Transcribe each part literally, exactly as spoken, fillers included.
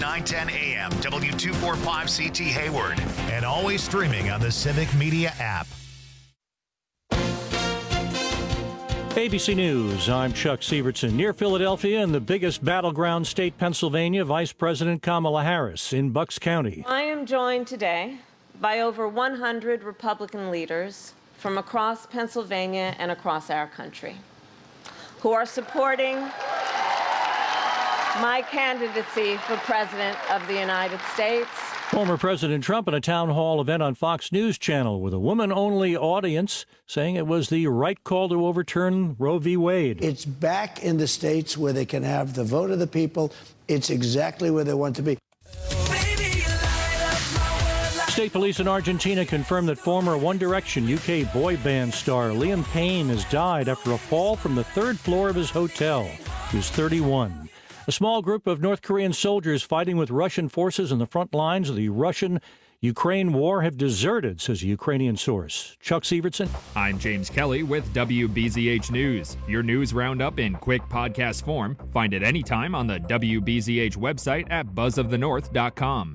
nine ten A M, W two forty-five C T Hayward, and always streaming on the Civic Media app. A B C News, I'm Chuck Sievertson. Near Philadelphia, in the biggest battleground state, Pennsylvania, Vice President Kamala Harris in Bucks County. I am joined today by over one hundred Republican leaders from across Pennsylvania and across our country who are supporting my candidacy for President of the United States. Former President Trump in a town hall event on Fox News Channel with a woman-only audience saying it was the right call to overturn Roe v. Wade. It's back in the states where they can have the vote of the people. It's exactly where they want to be. State police in Argentina confirmed that former One Direction U K boy band star Liam Payne has died after a fall from the third floor of his hotel. He was thirty-one. A small group of North Korean soldiers fighting with Russian forces on the front lines of the Russian-Ukraine war have deserted, says a Ukrainian source. Chuck Sievertson. I'm James Kelly with W B Z H News. Your news roundup in quick podcast form. Find it anytime on the W B Z H website at buzz of the north dot com.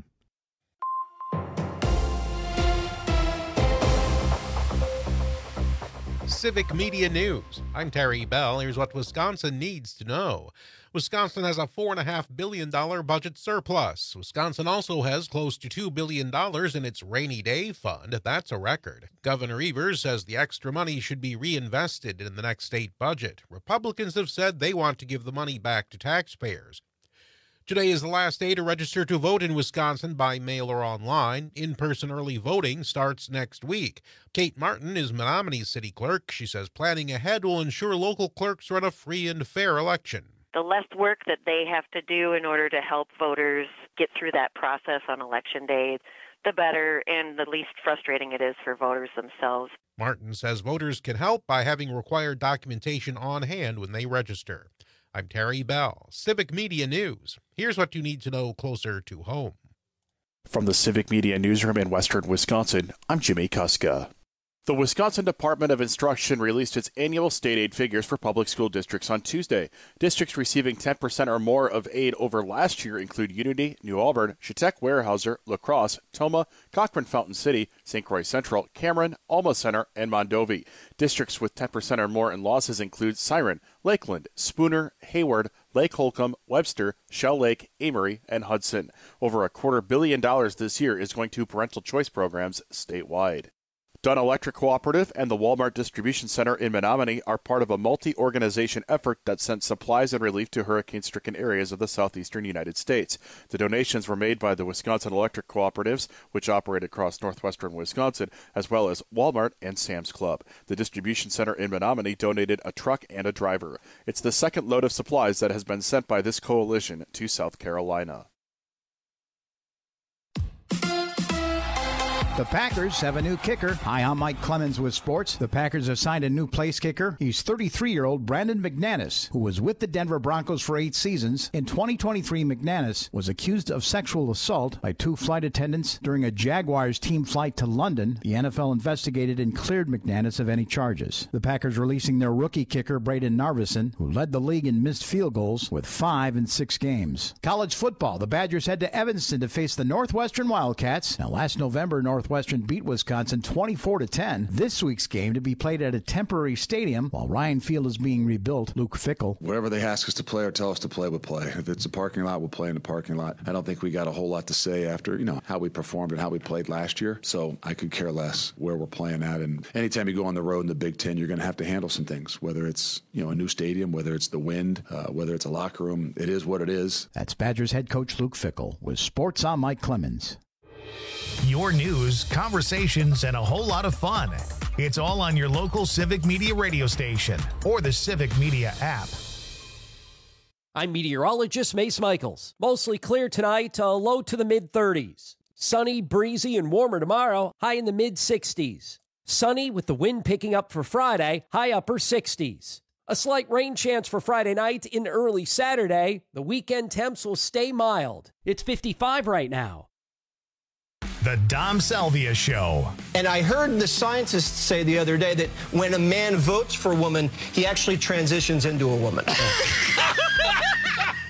Civic Media News. I'm Terry Bell. Here's what Wisconsin needs to know. Wisconsin has a four point five billion dollars budget surplus. Wisconsin also has close to two billion dollars in its rainy day fund. That's a record. Governor Evers says the extra money should be reinvested in the next state budget. Republicans have said they want to give the money back to taxpayers. Today is the last day to register to vote in Wisconsin by mail or online. In-person early voting starts next week. Kate Martin is Menominee City Clerk. She says planning ahead will ensure local clerks run a free and fair election. The less work that they have to do in order to help voters get through that process on Election Day, the better and the least frustrating it is for voters themselves. Martin says voters can help by having required documentation on hand when they register. I'm Terry Bell, Civic Media News. Here's what you need to know closer to home. From the Civic Media Newsroom in Western Wisconsin, I'm Jimmy Kuska. The Wisconsin Department of Instruction released its annual state aid figures for public school districts on Tuesday. Districts receiving ten percent or more of aid over last year include Unity, New Auburn, Chetek, Weyerhaeuser, La Crosse, Toma, Cochran Fountain City, Saint Croix Central, Cameron, Alma Center, and Mondovi. Districts with ten percent or more in losses include Siren, Lakeland, Spooner, Hayward, Lake Holcomb, Webster, Shell Lake, Amory, and Hudson. Over a quarter billion dollars this year is going to parental choice programs statewide. Dunn Electric Cooperative and the Walmart Distribution Center in Menominee are part of a multi-organization effort that sent supplies and relief to hurricane-stricken areas of the southeastern United States. The donations were made by the Wisconsin Electric Cooperatives, which operate across northwestern Wisconsin, as well as Walmart and Sam's Club. The distribution center in Menominee donated a truck and a driver. It's the second load of supplies that has been sent by this coalition to South Carolina. The Packers have a new kicker. Hi, I'm Mike Clemens with sports. The Packers have signed a new place kicker. He's thirty-three-year-old Brandon McManus, who was with the Denver Broncos for eight seasons. In twenty twenty-three, McManus was accused of sexual assault by two flight attendants during a Jaguars team flight to London. The N F L investigated and cleared McManus of any charges. The Packers releasing their rookie kicker, Braden Narveson, who led the league in missed field goals with five in six games. College football. The Badgers head to Evanston to face the Northwestern Wildcats. Now, last November, Northwestern Northwestern beat Wisconsin twenty-four to ten. This week's game to be played at a temporary stadium while Ryan Field is being rebuilt. Luke Fickell. Whatever they ask us to play or tell us to play, we'll play. If it's a parking lot, we'll play in the parking lot. I don't think we got a whole lot to say after, you know, how we performed and how we played last year. So I could care less where we're playing at. And anytime you go on the road in the Big Ten, you're going to have to handle some things, whether it's, you know, a new stadium, whether it's the wind, uh, whether it's a locker room. It is what it is. That's Badgers head coach Luke Fickell. With sports, I'm Mike Clemens. Your news, conversations, and a whole lot of fun. It's all on your local Civic Media radio station or the Civic Media app. I'm meteorologist Mace Michaels. Mostly clear tonight, uh, low to the mid-thirties. Sunny, breezy, and warmer tomorrow, high in the mid-sixties. Sunny with the wind picking up for Friday, high upper sixties. A slight rain chance for Friday night in early Saturday. The weekend temps will stay mild. It's fifty-five right now. The Dom Salvia Show. And I heard the scientists say the other day that when a man votes for a woman, he actually transitions into a woman.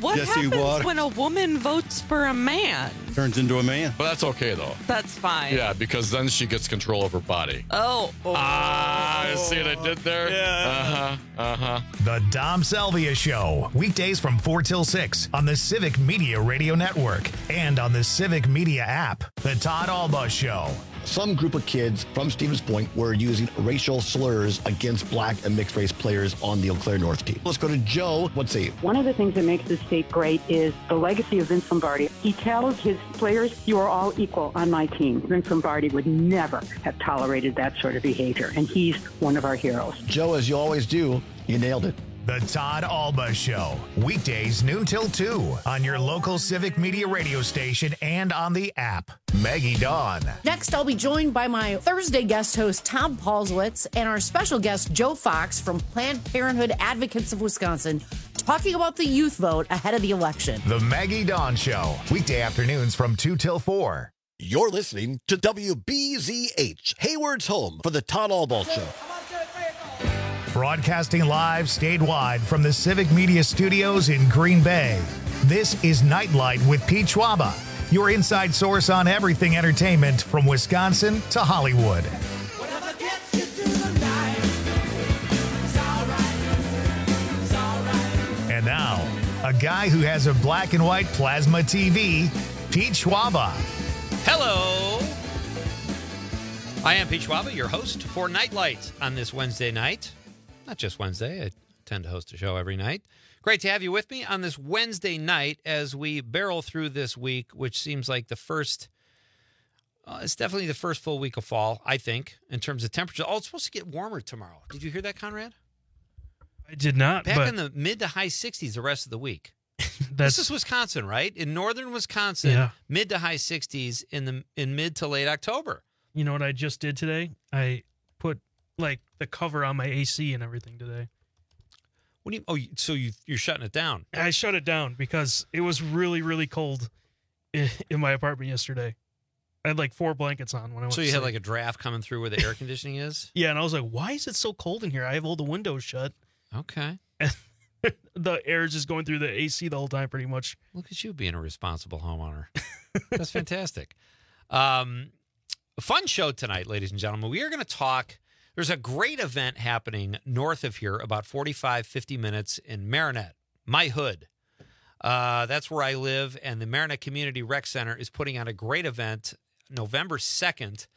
What Jesse happens Watters. when a woman votes for a man? Turns into a man. But that's okay, though. That's fine. Yeah, because then she gets control of her body. Oh. oh. Ah, I see what I did there? Yeah. Uh-huh, uh-huh. The Dom Salvia Show, weekdays from four till six on the Civic Media Radio Network and on the Civic Media app. The Todd Alba Show. Some group of kids from Stevens Point were using racial slurs against black and mixed race players on the Eau Claire North team. Let's go to Joe. What's he? One of the things that makes this state great is the legacy of Vince Lombardi. He tells his players, you are all equal on my team. Vince Lombardi would never have tolerated that sort of behavior, and he's one of our heroes. Joe, as you always do, you nailed it. The Todd Alba Show, weekdays noon till two on your local Civic Media radio station and on the app. Maggie Dawn. Next, I'll be joined by my Thursday guest host, Tom Paulswitz, and our special guest, Joe Fox from Planned Parenthood Advocates of Wisconsin, talking about the youth vote ahead of the election. The Maggie Dawn Show, weekday afternoons from two till four. You're listening to W B Z H, Hayward's home for the Todd Alba Show. Broadcasting live statewide from the Civic Media Studios in Green Bay. This is Nightlight with Pete Schwaba, your inside source on everything entertainment from Wisconsin to Hollywood. And now, a guy who has a black and white plasma T V, Pete Schwaba. Hello. I am Pete Schwaba, your host for Nightlight on this Wednesday night. Not just Wednesday. I tend to host a show every night. Great to have you with me on this Wednesday night as we barrel through this week, which seems like the first, uh, it's definitely the first full week of fall, I think, in terms of temperature. Oh, it's supposed to get warmer tomorrow. Did you hear that, Conrad? I did not. Back but in the mid to high sixties the rest of the week. This is Wisconsin, right? In northern Wisconsin, Yeah. mid to high sixties in the in mid to late October. You know what I just did today? I put like the cover on my A C and everything today. What do you? Oh, so you you're shutting it down? I shut it down because it was really really cold in, in my apartment yesterday. I had like four blankets on when I went. So to you had sleep. like a draft coming through where the air conditioning is? Yeah, and I was like, why is it so cold in here? I have all the windows shut. Okay. And the air is just going through the A C the whole time, pretty much. Look at you being a responsible homeowner. That's fantastic. Um, a fun show tonight, ladies and gentlemen. We are going to talk. There's a great event happening north of here, about forty-five, fifty minutes in Marinette, my hood. Uh, that's where I live, and the Marinette Community Rec Center is putting on a great event November second.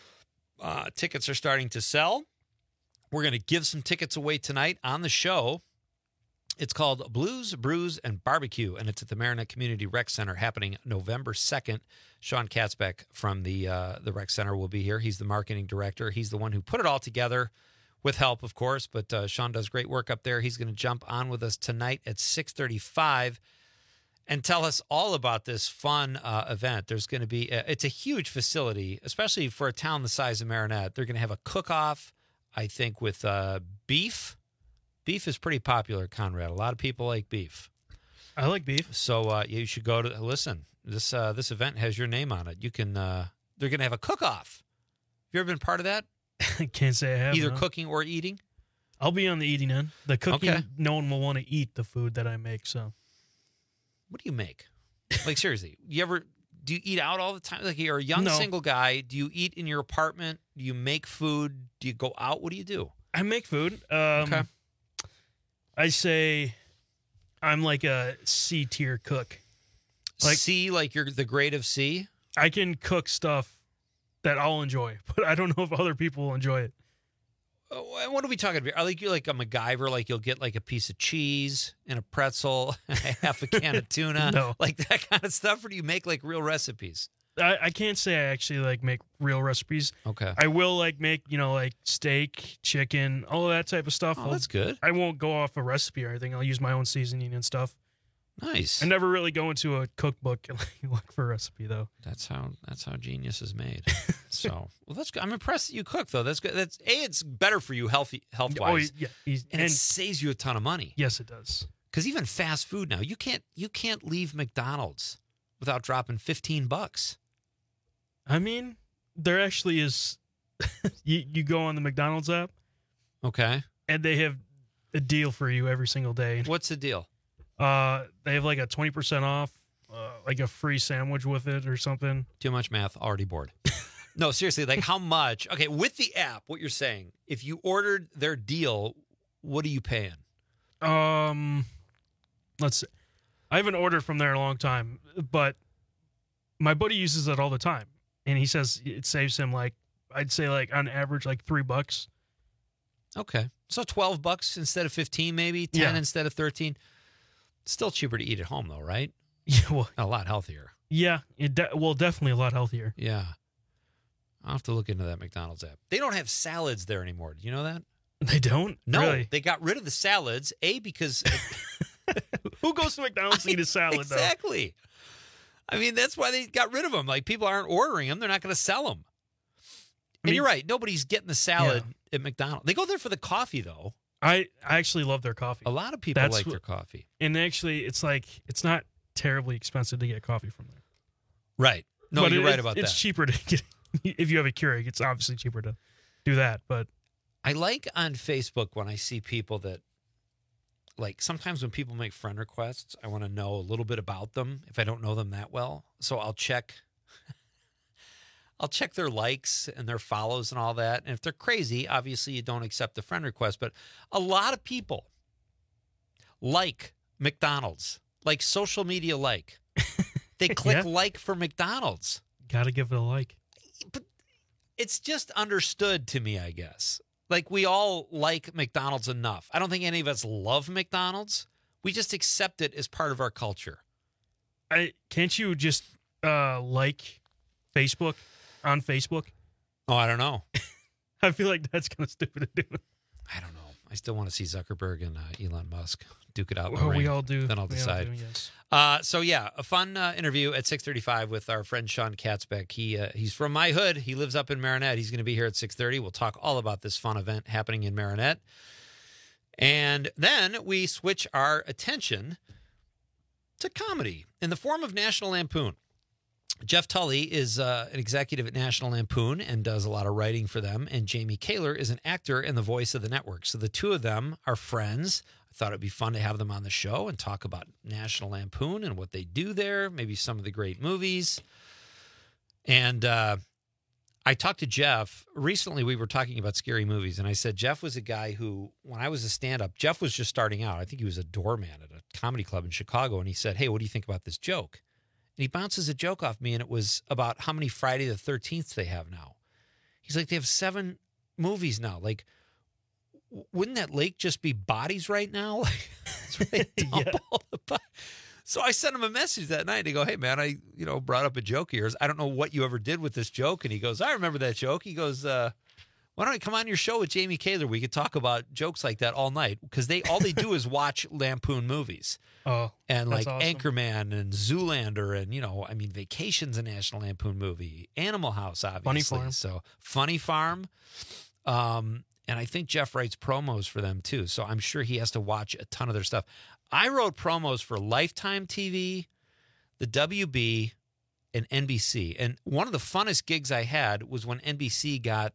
Uh, tickets are starting to sell. We're going to give some tickets away tonight on the show. It's called Blues, Brews, and Barbecue, and it's at the Marinette Community Rec Center happening November second. Sean Katzbeck from the uh, the Rec Center will be here. He's the marketing director. He's the one who put it all together with help, of course, but uh, Sean does great work up there. He's going to jump on with us tonight at six thirty-five and tell us all about this fun uh, event. There's going to be, a, it's a huge facility, especially for a town the size of Marinette. They're going to have a cook-off, I think, with uh, beef. Beef is pretty popular, Conrad. A lot of people like beef. I like beef. So uh, you should go to listen. This uh, this event has your name on it. You can. Uh, they're going to have a cook-off. Have you ever been part of that? I can't say I have. Either no. cooking or eating. I'll be on the eating end. The cooking, Okay. no one will want to eat the food that I make. So, What do you make? Like seriously, you ever do you eat out all the time? Like you're a young No. single guy. Do you eat in your apartment? Do you make food? Do you go out? What do you do? I make food. Um, Okay. I say I'm like a C tier cook. Like C, like you're the grade of C. I can cook stuff that I'll enjoy, but I don't know if other people will enjoy it. Oh, and what are we talking about? Are like you like a MacGyver? Like you'll get like a piece of cheese and a pretzel, and a half a can of tuna, No. like that kind of stuff, or do you make like real recipes? I, I can't say I actually like make real recipes. Okay. I will like make, you know, like steak, chicken, all of that type of stuff. Oh, I'll- that's good. I won't go off a recipe or anything. I'll use my own seasoning and stuff. Nice. I never really go into a cookbook and like, look for a recipe though. That's how that's how genius is made. So, well, that's good. I'm impressed that you cook though. That's good. That's a. It's better for you, healthy, health wise. Oh, yeah, he's- and, it and- saves you a ton of money. Yes, it does. Because even fast food now, you can't you can't leave McDonald's without dropping fifteen bucks. I mean, there actually is. you you go on the McDonald's app, Okay. and they have a deal for you every single day. What's the deal? Uh, they have like a twenty percent off, uh, like a free sandwich with it or something. Too much math, already bored. No, seriously, like how much? Okay, with the app, what you're saying, if you ordered their deal, what are you paying? Um, let's see. I haven't ordered from there in a long time, but my buddy uses it all the time. And he says it saves him like, I'd say like on average, like three bucks. Okay. So twelve bucks instead of fifteen, maybe ten Yeah. instead of thirteen. Still cheaper to eat at home though, right? Yeah, well, a lot healthier. Yeah, it de- well, definitely a lot healthier. Yeah. I'll have to look into that McDonald's app. They don't have salads there anymore. Do you know that? They don't? No, Really? they got rid of the salads. A, because who goes to McDonald's to eat a salad? Exactly. I mean, that's why they got rid of them. Like, people aren't ordering them. They're not going to sell them. And mean- you're right. Nobody's getting the salad at McDonald's. They go there for the coffee, though. I, I actually love their coffee. A lot of people That's like wh- their coffee. And actually, it's like it's not terribly expensive to get coffee from there. Right. No, But you're it- right it- about it's that. cheaper to get if you have a Keurig. It's obviously cheaper to do that. But I like on Facebook when I see people that, like, sometimes when people make friend requests, I want to know a little bit about them if I don't know them that well. So I'll check I'll check their likes and their follows and all that. And if they're crazy, obviously you don't accept the friend request. But a lot of people like McDonald's, like social media like. They click Yeah. like for McDonald's. gotta give it a like. It's just understood to me, I guess. Like, we all like McDonald's enough. I don't think any of us love McDonald's. We just accept it as part of our culture. I can't you just uh, like Facebook on Facebook? Oh, I don't know. I feel like that's kind of stupid to do. I don't know. I still want to see Zuckerberg and uh, Elon Musk duke it out. in the Well, we ring. all do. Then I'll We all decide. do, yes. Uh, so yeah, a fun uh, interview at six thirty-five with our friend Sean Katzbeck. He uh, he's from my hood. He lives up in Marinette. He's going to be here at six thirty. We'll talk all about this fun event happening in Marinette, and then we switch our attention to comedy in the form of National Lampoon. Jeff Tully is uh, an executive at National Lampoon and does a lot of writing for them. And Jamie Kaler is an actor and the voice of the network. So the two of them are friends. I thought it'd be fun to have them on the show and talk about National Lampoon and what they do there, maybe some of the great movies. And uh, I talked to Jeff. Recently, we were talking about scary movies. And I said, Jeff was a guy who, when I was a stand-up, Jeff was just starting out. I think he was a doorman at a comedy club in Chicago. And he said, hey, what do you think about this joke? And he bounces a joke off me, and it was about how many Friday the thirteenths they have now. He's like, they have seven movies now. Like, w- wouldn't that lake just be bodies right now? Like, that's where they dump all the bodies. So I sent him a message that night. I go, hey, man, I you know brought up a joke of yours. I don't know what you ever did with this joke. And he goes, I remember that joke. He goes, uh, why don't I come on your show with Jamie Kaler? We could talk about jokes like that all night, because they all they do is watch Lampoon movies. Oh, And like that's awesome. Anchorman and Zoolander and, you know, I mean, Vacation's a National Lampoon movie. Animal House, obviously. Funny Farm. So Funny Farm. Um, and I think Jeff writes promos for them too. So I'm sure he has to watch a ton of their stuff. I wrote promos for Lifetime T V, the W B, and N B C. And one of the funnest gigs I had was when N B C got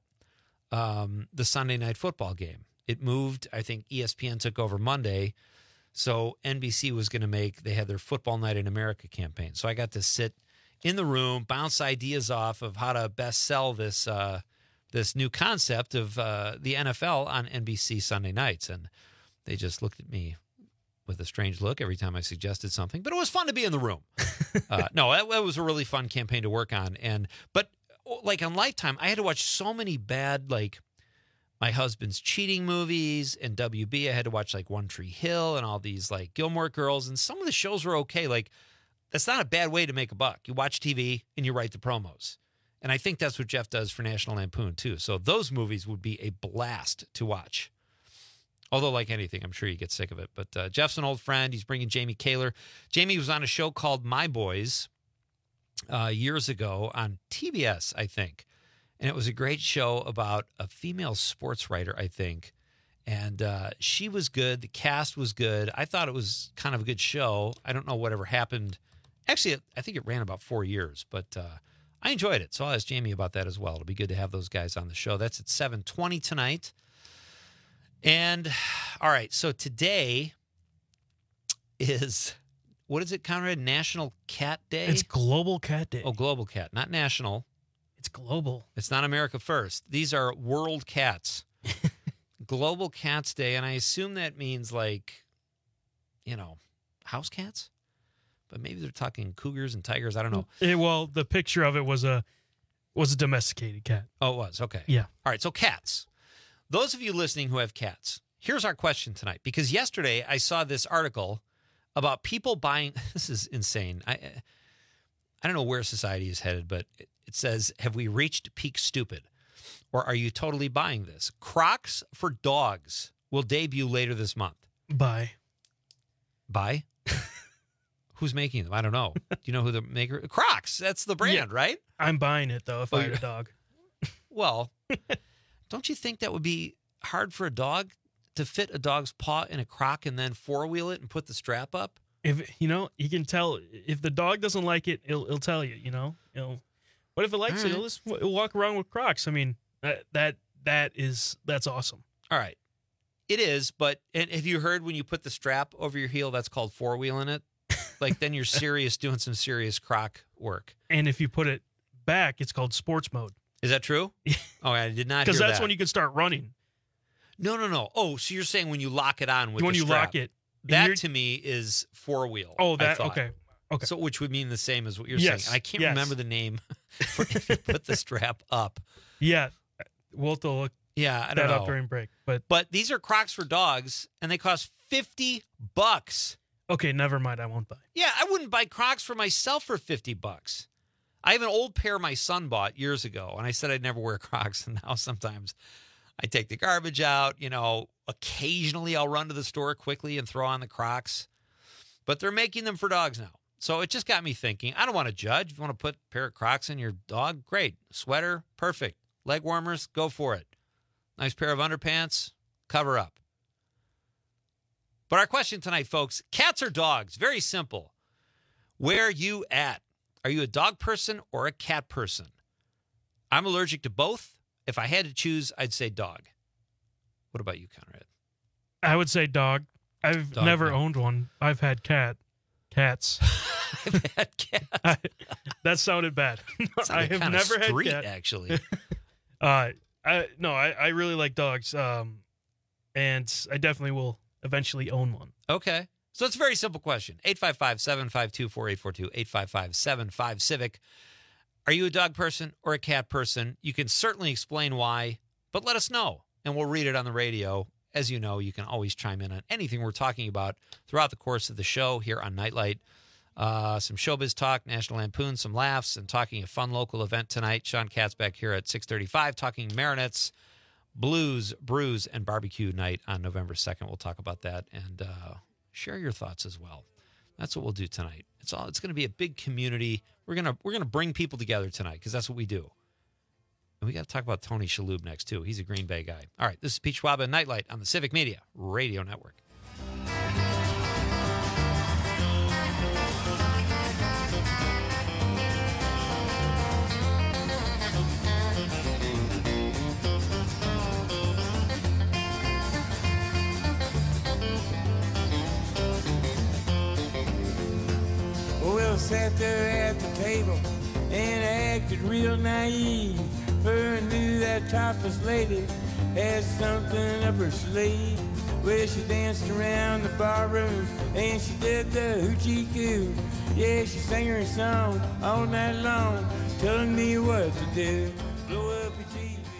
um, the Sunday Night Football game. It moved. I think E S P N took over Monday. So N B C was going to make, they had their Football Night in America campaign. So I got to sit in the room, bounce ideas off of how to best sell this uh, this new concept of uh, the N F L on N B C Sunday nights. And they just looked at me with a strange look every time I suggested something. But it was fun to be in the room. uh, no, that, that was a really fun campaign to work on. And But like on Lifetime, I had to watch so many bad, like, My Husband's Cheating movies, and W B. I had to watch like One Tree Hill and all these like Gilmore Girls, and some of the shows were okay. Like, that's not a bad way to make a buck. You watch T V and you write the promos. And I think that's what Jeff does for National Lampoon too. So those movies would be a blast to watch. Although, like anything, I'm sure you get sick of it. But uh, Jeff's an old friend. He's bringing Jamie Kaler. Jamie was on a show called My Boys uh, years ago on T B S, I think. And it was a great show about a female sports writer, I think. And uh, she was good. The cast was good. I thought it was kind of a good show. I don't know whatever happened. Actually, I think it ran about four years, but uh, I enjoyed it. So I'll ask Jamie about that as well. It'll be good to have those guys on the show. That's at seven twenty tonight. And all right, so today is, what is it, Conrad? National Cat Day? It's Global Cat Day. Oh, Global Cat, not national. It's global. It's not America first. These are world cats. Global Cats Day, and I assume that means like, you know, house cats? But maybe they're talking cougars and tigers. I don't know. It, well, the picture of it was a was a domesticated cat. Oh, it was. Okay. Yeah. All right, so cats. Those of you listening who have cats, here's our question tonight. Because yesterday I saw this article about people buying, this is insane. I I don't know where society is headed, but it, it says, have we reached peak stupid? Or are you totally buying this? Crocs for dogs will debut later this month. Buy. Buy? Who's making them? I don't know. Do you know who the maker? Crocs. That's the brand, Yeah. right? I'm buying it, though, if Oh, I had you're- a dog. Well, don't you think that would be hard for a dog to fit a dog's paw in a Croc and then four-wheel it and put the strap up? If you know, you can tell if the dog doesn't like it, it'll, it'll tell you. You know, it'll. But if it likes All it, right. it'll just it'll walk around with Crocs. I mean, that that that is that's awesome. All right. It is, but and have you heard when you put the strap over your heel, that's called four-wheeling it? Like, then you're serious doing some serious Croc work. And if you put it back, it's called sports mode. Is that true? Oh, I did not hear Because that's that. when you can start running. No, no, no. Oh, so you're saying when you lock it on with When the you strap. lock it. and That you're- to me is four-wheel. Oh, I that thought. okay. Okay. So, which would mean the same as what you're Yes, saying. I can't yes. remember the name for if you put the strap up. Yeah, we'll have to look Yeah, I that don't up know. during break. But But these are Crocs for dogs, and they cost fifty bucks. okay, never mind. I won't buy. Yeah, I wouldn't buy Crocs for myself for fifty bucks. I have an old pair my son bought years ago, and I said I'd never wear Crocs, and now sometimes I take the garbage out. You know, occasionally I'll run to the store quickly and throw on the Crocs. But they're making them for dogs now. So it just got me thinking, I don't want to judge. If you want to put a pair of Crocs in your dog, great. Sweater, perfect. Leg warmers, go for it. Nice pair of underpants, cover up. But our question tonight, folks, cats or dogs? Very simple. Where are you at? Are you a dog person or a cat person? I'm allergic to both. If I had to choose, I'd say dog. What about you, Conrad? I would say dog. I've Dog, never no. owned one. I've had cat. Cats. I've had cats. I, that sounded bad. I Sounded have kinda never street, had cat. actually. uh, I no, I, I really like dogs. Um, and I definitely will eventually own one. Okay. So it's a very simple question. eight five five, seven five two, four eight four two, eight five five, seven five, Civic. Are you a dog person or a cat person? You can certainly explain why, but let us know, and we'll read it on the radio. As you know, you can always chime in on anything we're talking about throughout the course of the show here on Nightlight. Uh, some showbiz talk, National Lampoon, some laughs, and talking a fun local event tonight. Sean Katz back here at six thirty-five talking Marinets, Blues, Brews, and Barbecue Night on November second. We'll talk about that and uh, share your thoughts as well. That's what we'll do tonight. It's all. It's going to be a big community. We're gonna we're gonna bring people together tonight because that's what we do. And we got to talk about Tony Shalhoub next too. He's a Green Bay guy. All right, this is Pete Schwab and Nightlight on the Civic Media Radio Network. Well, sat there at the table and acted real naive. Her knew that topless lady had something up her sleeve. Well, she danced around the barroom and she did the hoochie coo. Yeah, she sang her song all night long, telling me what to do. Blow up your T V.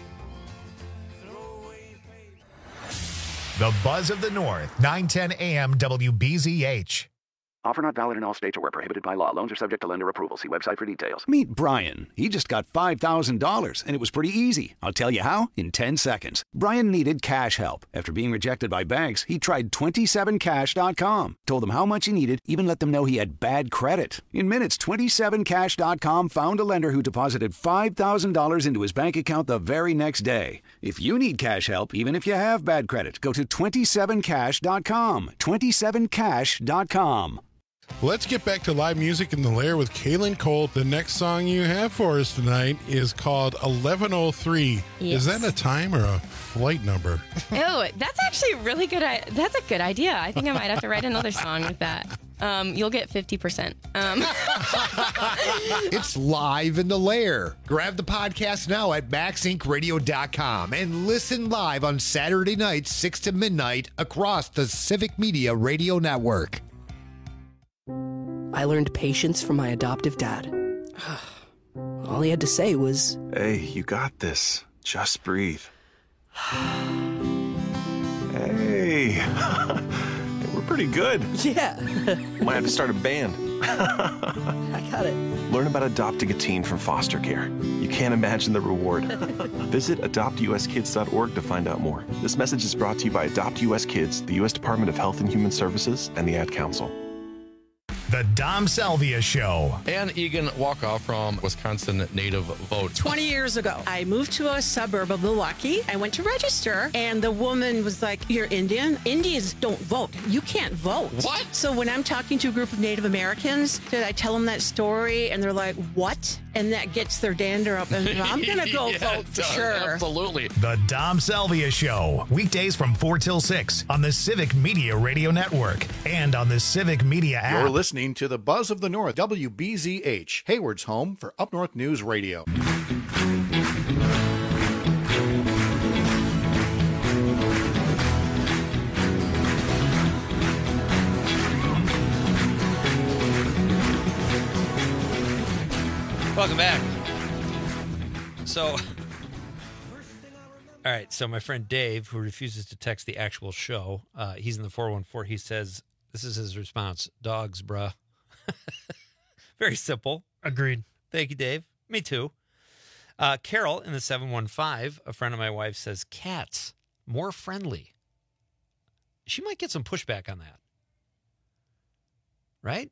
The Buzz of the North, nine ten A M W B Z H. Offer not valid in all states or where prohibited by law. Loans are subject to lender approval. See website for details. Meet Brian. He just got five thousand dollars, and it was pretty easy. I'll tell you how in ten seconds. Brian needed cash help. After being rejected by banks, he tried twenty-seven cash dot com. Told them how much he needed, even let them know he had bad credit. In minutes, twenty-seven cash dot com found a lender who deposited five thousand dollars into his bank account the very next day. If you need cash help, even if you have bad credit, go to twenty-seven cash dot com. twenty-seven cash dot com. Let's get back to live music in the Lair with Kaylin Colt. The next song you have for us tonight is called eleven oh three. Yes. Is that a time or a flight number? Oh, that's actually a really good. I- That's a good idea. I think I might have to write another song with that. Um, you'll get fifty percent. Um. It's live in the Lair. Grab the podcast now at max inc radio dot com and listen live on Saturday nights, six to midnight, across the Civic Media Radio Network. I learned patience from my adoptive dad. All he had to say was, "Hey, you got this. Just breathe." Hey, we're pretty good. Yeah. Might have to start a band. I got it. Learn about adopting a teen from foster care. You can't imagine the reward. Visit adopt u s kids dot org to find out more. This message is brought to you by Adopt U S Kids, the U S Department of Health and Human Services, and the Ad Council. The Dom Salvia Show. Ann Egan Walkoff from Wisconsin Native Vote. twenty years ago, I moved to a suburb of Milwaukee. I went to register, and the woman was like, "You're Indian? Indians don't vote. You can't vote." What? So when I'm talking to a group of Native Americans, did I tell them that story? And they're like, "What?" And that gets their dander up, and I'm going to go Yeah, vote for it does. sure. Absolutely. The Dom Salvia Show. Weekdays from four till six on the Civic Media Radio Network and on the Civic Media app. You're listening to the Buzz of the North, W B Z H, Hayward's home for Up North News Radio. Welcome back. So, all right. So my friend Dave, who refuses to text the actual show, uh, he's in the four one four. He says, this is his response: dogs, bruh. Very simple. Agreed. Thank you, Dave. Me too. Uh, Carol in the seven one five, a friend of my wife, says cats, more friendly. She might get some pushback on that. Right?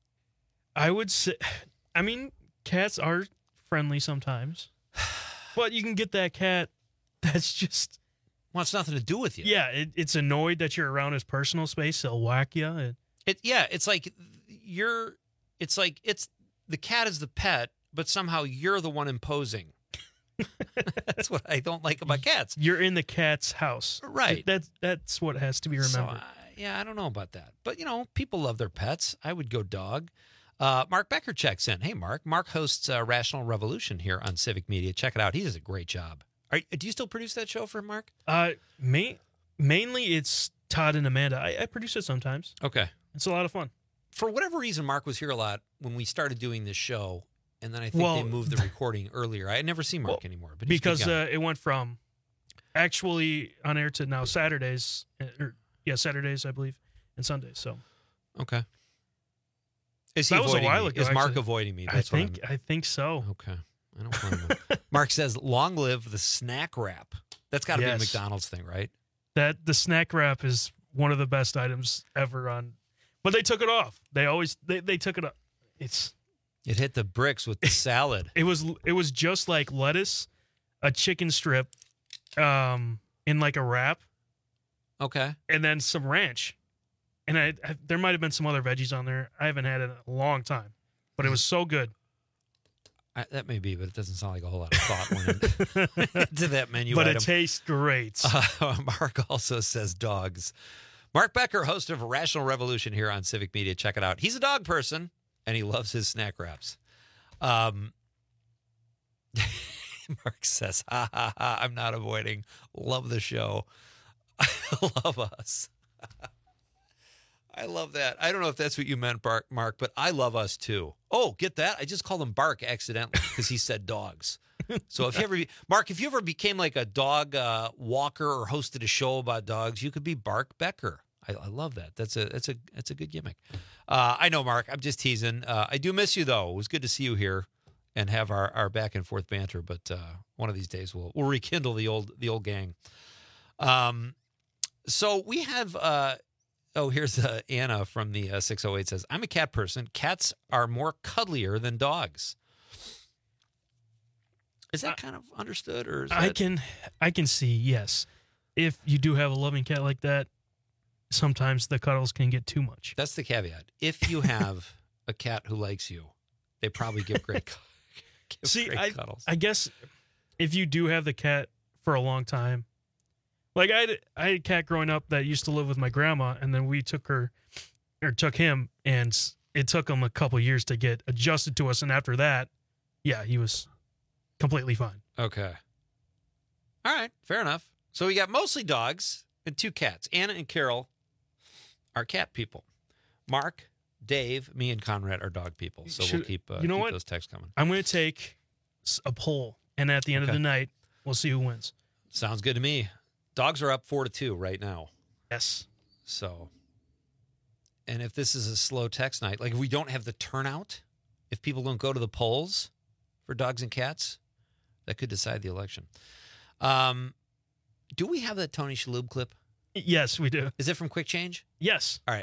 I would say, I mean, cats are friendly sometimes, but you can get that cat that's just wants nothing to do with you. Yeah, it, it's annoyed that you're around his personal space. He'll whack you. It, It yeah, it's like you're. It's like it's the cat is the pet, but somehow you're the one imposing. That's what I don't like about cats. You're in the cat's house, right? That's that's what has to be remembered. So, uh, yeah, I don't know about that, but you know, people love their pets. I would go dog. Uh, Mark Becker checks in. Hey, Mark. Mark hosts uh, Rational Revolution here on Civic Media. Check it out. He does a great job. Are, do you still produce that show for Mark? Uh, ma- mainly it's Todd and Amanda. I, I produce it sometimes. Okay. It's a lot of fun. For whatever reason, Mark was here a lot when we started doing this show, and then I think Well, they moved the recording earlier. I never see Mark anymore. But he's because good guy. uh, it went from actually on air to now Saturdays, uh, or yeah, Saturdays I believe, and Sundays. So okay. Is he that was a avoiding while me? ago. Is Mark actually. avoiding me? I That's what think I'm- I think so. Okay, I don't blame him. Mark says, "Long live the snack wrap." That's got to Yes. be a McDonald's thing, right? That the snack wrap is one of the best items ever on, but they took it off. They always they, they took it up. It's It hit the bricks with the salad. it was it was just like lettuce, a chicken strip, um, in like a wrap. Okay. And then some ranch, and I, I there might have been some other veggies on there. I haven't had it in a long time, but it was so good. I, that may be, but it doesn't sound like a whole lot of thought went into that menu But item. it tastes great. Uh, Mark also says dogs. Mark Becker, host of Rational Revolution here on Civic Media. Check it out. He's a dog person, and he loves his snack wraps. Um, Mark says, ha, ha, ha, I'm not avoiding. Love the show. I love us. I love that. I don't know if that's what you meant, Bark, Mark, but I love us too. Oh, get that? I just called him Bark accidentally because he said dogs. So if you ever, Mark, if you ever became like a dog uh, walker or hosted a show about dogs, you could be Bark Becker. I, I love that. That's a that's a that's a good gimmick. Uh, I know, Mark. I'm just teasing. Uh, I do miss you though. It was good to see you here and have our, our back and forth banter. But uh, one of these days we'll we'll rekindle the old the old gang. Um, so we have. Uh, Oh, here's uh, Anna from the uh, six oh eight says, I'm a cat person. Cats are more cuddlier than dogs. Is that kind of understood? Or is I that... can I can see, yes. If you do have a loving cat like that, sometimes the cuddles can get too much. That's the caveat. If you have a cat who likes you, they probably give great, give See, great I, cuddles. I guess if you do have the cat for a long time, like I had, I had a cat growing up that used to live with my grandma, and then we took her, or took him, and it took him a couple years to get adjusted to us. And after that, yeah, he was completely fine. Okay. All right, fair enough. So we got mostly dogs and two cats. Anna and Carol are cat people. Mark, Dave, me, and Conrad are dog people. So Should- we'll keep, uh, you know keep what? those texts coming. I'm going to take s- a poll, and at the end Okay. of the night, we'll see who wins. Sounds good to me. Dogs are up four to two right now. Yes. So, and if this is a slow text night, like if we don't have the turnout, if people don't go to the polls for dogs and cats, that could decide the election. Um, do we have that Tony Shalhoub clip? Yes, we do. Is it from Quick Change? Yes. All right.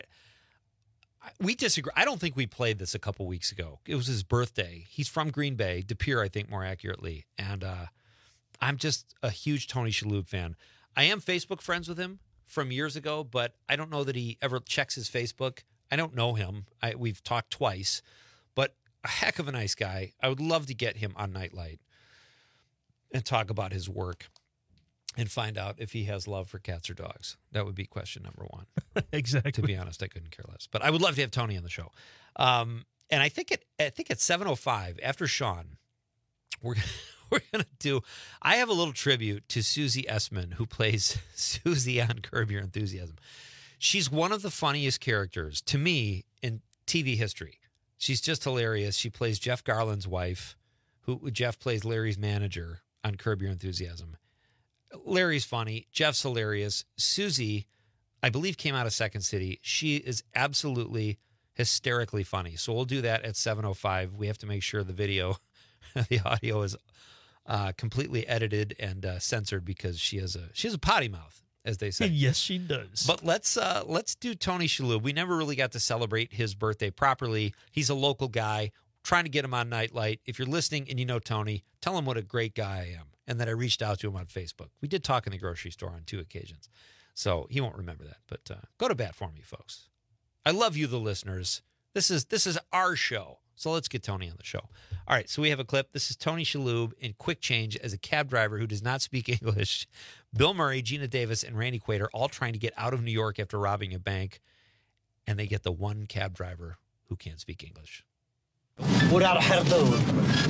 We disagree. I don't think we played this a couple weeks ago. It was his birthday. He's from Green Bay, De Pere, I think, more accurately. And uh, I'm just a huge Tony Shalhoub fan. I am Facebook friends with him from years ago, but I don't know that he ever checks his Facebook. I don't know him. I, we've talked twice, but a heck of a nice guy. I would love to get him on Nightlight and talk about his work and find out if he has love for cats or dogs. That would be question number one. Exactly. To be honest, I couldn't care less. But I would love to have Tony on the show. Um, and I think it. I think at seven oh five, after Sean, we're we're gonna do. I have a little tribute to Susie Essman, who plays Susie on Curb Your Enthusiasm. She's one of the funniest characters to me in T V history. She's just hilarious. She plays Jeff Garland's wife, who Jeff plays Larry's manager on Curb Your Enthusiasm. Larry's funny. Jeff's hilarious. Susie, I believe, came out of Second City. She is absolutely hysterically funny. So we'll do that at seven oh five. We have to make sure the video, the audio is uh, completely edited and uh, censored because she has a she has a potty mouth, as they say. Yes, she does. But let's uh, let's do Tony Shalhoub. We never really got to celebrate his birthday properly. He's a local guy. Trying to get him on Nightlight. If you're listening and you know Tony, tell him what a great guy I am and that I reached out to him on Facebook. We did talk in the grocery store on two occasions, so he won't remember that. But uh, go to bat for me, folks. I love you, the listeners. This is this is our show, so let's get Tony on the show. All right, so we have a clip. This is Tony Shalhoub in Quick Change as a cab driver who does not speak English. Bill Murray, Gina Davis, and Randy Quaid all trying to get out of New York after robbing a bank, and they get the one cab driver who can't speak English. وراح حردون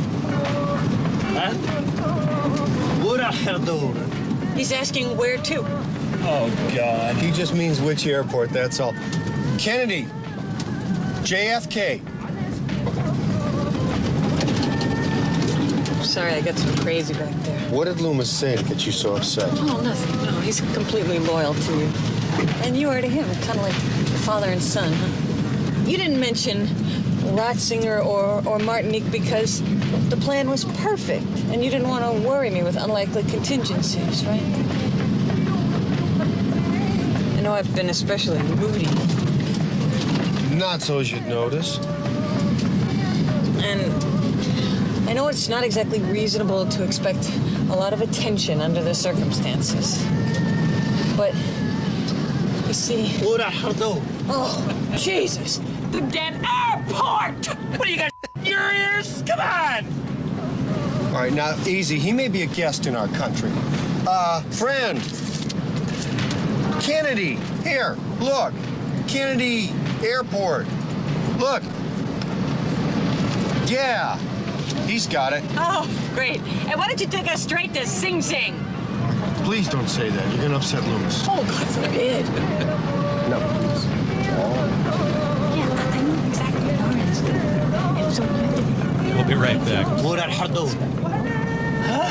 ها وراح حردون. He's asking where to. Oh, God. He just means which airport, that's all. Kennedy. J F K. Sorry, I got so crazy back there. What did Loomis say to get you so upset? Oh, nothing. No, he's completely loyal to you. And you are to him, kind of like father and son, huh? You didn't mention Ratzinger or, or Martinique because the plan was perfect, and you didn't want to worry me with unlikely contingencies, right? I know I've been especially moody. Not so as you'd notice. And I know it's not exactly reasonable to expect a lot of attention under the circumstances. But, you see... Oh, Jesus! The damn airport! What do you got, your ears? Come on! All right, now, easy. He may be a guest in our country. Uh, friend. Kennedy. Here, look. Kennedy Airport. Look. Yeah. He's got it. Oh, great. And why don't you take us straight to Sing Sing? Please don't say that. You're going to upset Loomis. Oh, God forbid. No, please. Yeah, I know exactly where Lawrence is. So We'll be right back. Huh?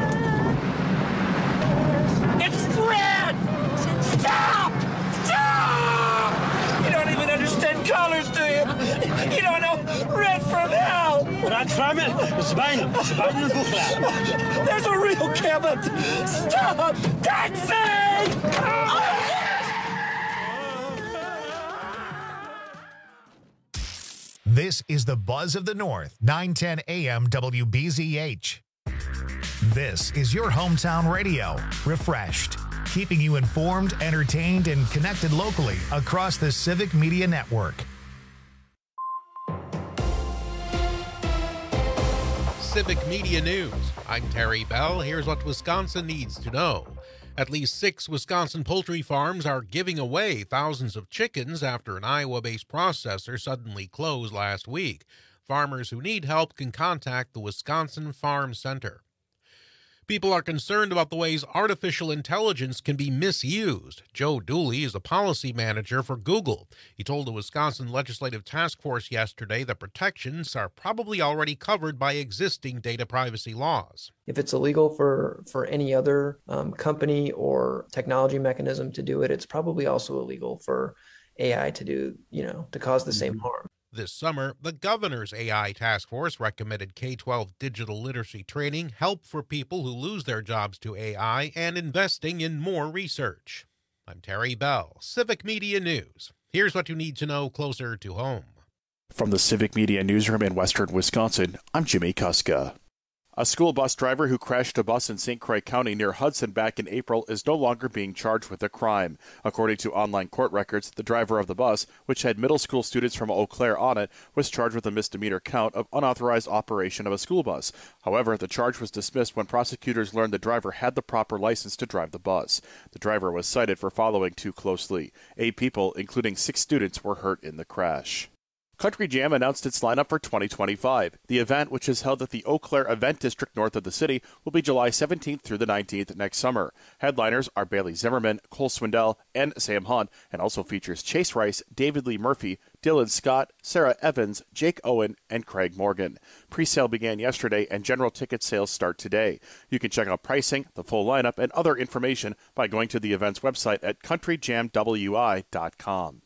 It's red! Stop! Stop! You don't even understand colors, do you? You don't know red from hell! There's a real Cabot! Stop! Taxi! This is the Buzz of the North, nine ten A M W B Z H. This is your hometown radio, refreshed. keeping you informed, entertained, and connected locally across the Civic Media Network. Civic Media News. I'm Terry Bell. Here's what Wisconsin needs to know. At least six Wisconsin poultry farms are giving away thousands of chickens after an Iowa-based processor suddenly closed last week. Farmers who need help can contact the Wisconsin Farm Center. People are concerned about the ways artificial intelligence can be misused. Joe Dooley is a policy manager for Google. He told the Wisconsin Legislative Task Force yesterday that protections are probably already covered by existing data privacy laws. If it's illegal for, for any other um, company or technology mechanism to do it, it's probably also illegal for A I to do, you know, to cause the same harm. This summer, the governor's A I task force recommended K twelve digital literacy training, help for people who lose their jobs to A I, and investing in more research. I'm Terry Bell, Civic Media News. Here's what you need to know closer to home. From the Civic Media Newsroom in Western Wisconsin, I'm Jimmy Kuska. A school bus driver who crashed a bus in Saint Croix County near Hudson back in April is no longer being charged with a crime. According to online court records, the driver of the bus, which had middle school students from Eau Claire on it, was charged with a misdemeanor count of unauthorized operation of a school bus. However, the charge was dismissed when prosecutors learned the driver had the proper license to drive the bus. The driver was cited for following too closely. Eight people, including six students, were hurt in the crash. Country Jam announced its lineup for twenty twenty-five. The event, which is held at the Eau Claire Event District north of the city, will be July seventeenth through the nineteenth next summer. Headliners are Bailey Zimmerman, Cole Swindell, and Sam Hunt, and also features Chase Rice, David Lee Murphy, Dylan Scott, Sarah Evans, Jake Owen, and Craig Morgan. Pre-sale began yesterday, and general ticket sales start today. You can check out pricing, the full lineup, and other information by going to the event's website at country jam w i dot com.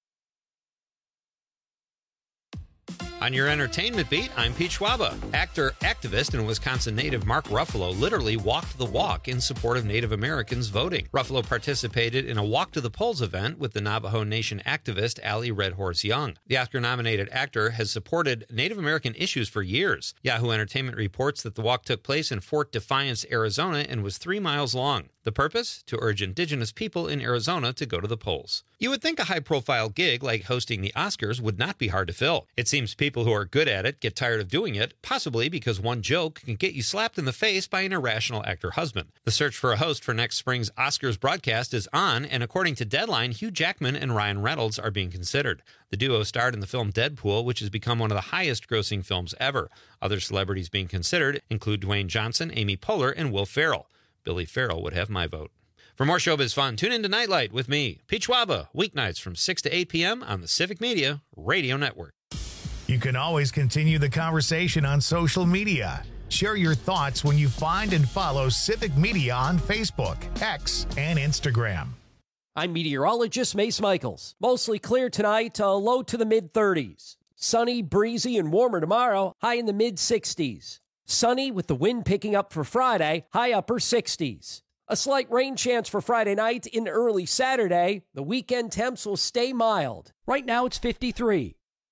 On your entertainment beat, I'm Pete Schwaba. Actor, activist, and Wisconsin native Mark Ruffalo literally walked the walk in support of Native Americans voting. Ruffalo participated in a Walk to the Polls event with the Navajo Nation activist Allie Red Horse Young. The Oscar-nominated actor has supported Native American issues for years. Yahoo Entertainment reports that the walk took place in Fort Defiance, Arizona, and was three miles long. The purpose? To urge Indigenous people in Arizona to go to the polls. You would think a high-profile gig like hosting the Oscars would not be hard to fill. It seems people who are good at it get tired of doing it, possibly because one joke can get you slapped in the face by an irrational actor husband. The search for a host for next spring's Oscars broadcast is on, and according to Deadline, Hugh Jackman and Ryan Reynolds are being considered. The duo starred in the film Deadpool, which has become one of the highest-grossing films ever. Other celebrities being considered include Dwayne Johnson, Amy Poehler, and Will Ferrell. Billy Farrell would have my vote. For more showbiz fun, tune in to Nightlight with me, Pete Schwaba, weeknights from six to eight p.m. on the Civic Media Radio Network. You can always continue the conversation on social media. Share your thoughts when you find and follow Civic Media on Facebook, X, and Instagram. I'm meteorologist Mace Michaels. Mostly clear tonight, uh, low to the mid thirties. Sunny, breezy, and warmer tomorrow, high in the mid sixties. Sunny with the wind picking up for Friday, high upper sixties. A slight rain chance for Friday night in early Saturday. The weekend temps will stay mild. Right now it's fifty-three.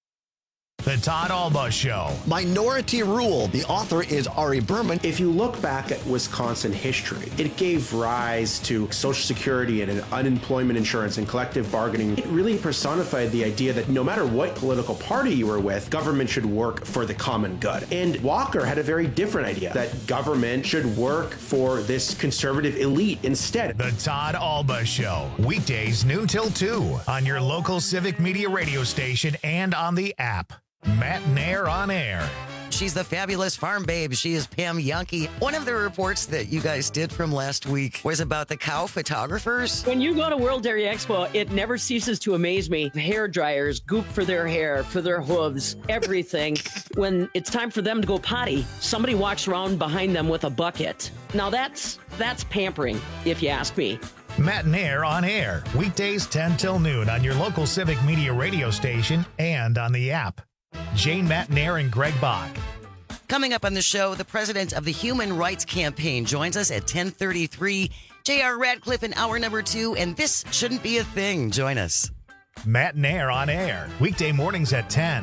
The Todd Alba Show. Minority Rule. The author is Ari Berman. If you look back at Wisconsin history, it gave rise to Social Security and unemployment insurance and collective bargaining. It really personified the idea that no matter what political party you were with, government should work for the common good. And Walker had a very different idea, that government should work for this conservative elite instead. The Todd Alba Show. Weekdays noon till two on your local Civic Media radio station and on the app. Matt Nair on air. She's the fabulous farm babe. She is Pam Yankee. One of the reports that you guys did from last week was about the cow photographers. When you go to World Dairy Expo, it never ceases to amaze me. Hair dryers, goop for their hair, for their hooves, everything. When it's time for them to go potty, somebody walks around behind them with a bucket. Now that's that's pampering, if you ask me. Matt Nair on air. Weekdays ten till noon on your local Civic Media radio station and on the app. Jane Matt Nair and Greg Bach. Coming up on the show, the president of the Human Rights Campaign joins us at ten thirty-three. J R Radcliffe in hour number two, and this shouldn't be a thing. Join us. Matt Nair on air. Weekday mornings at ten.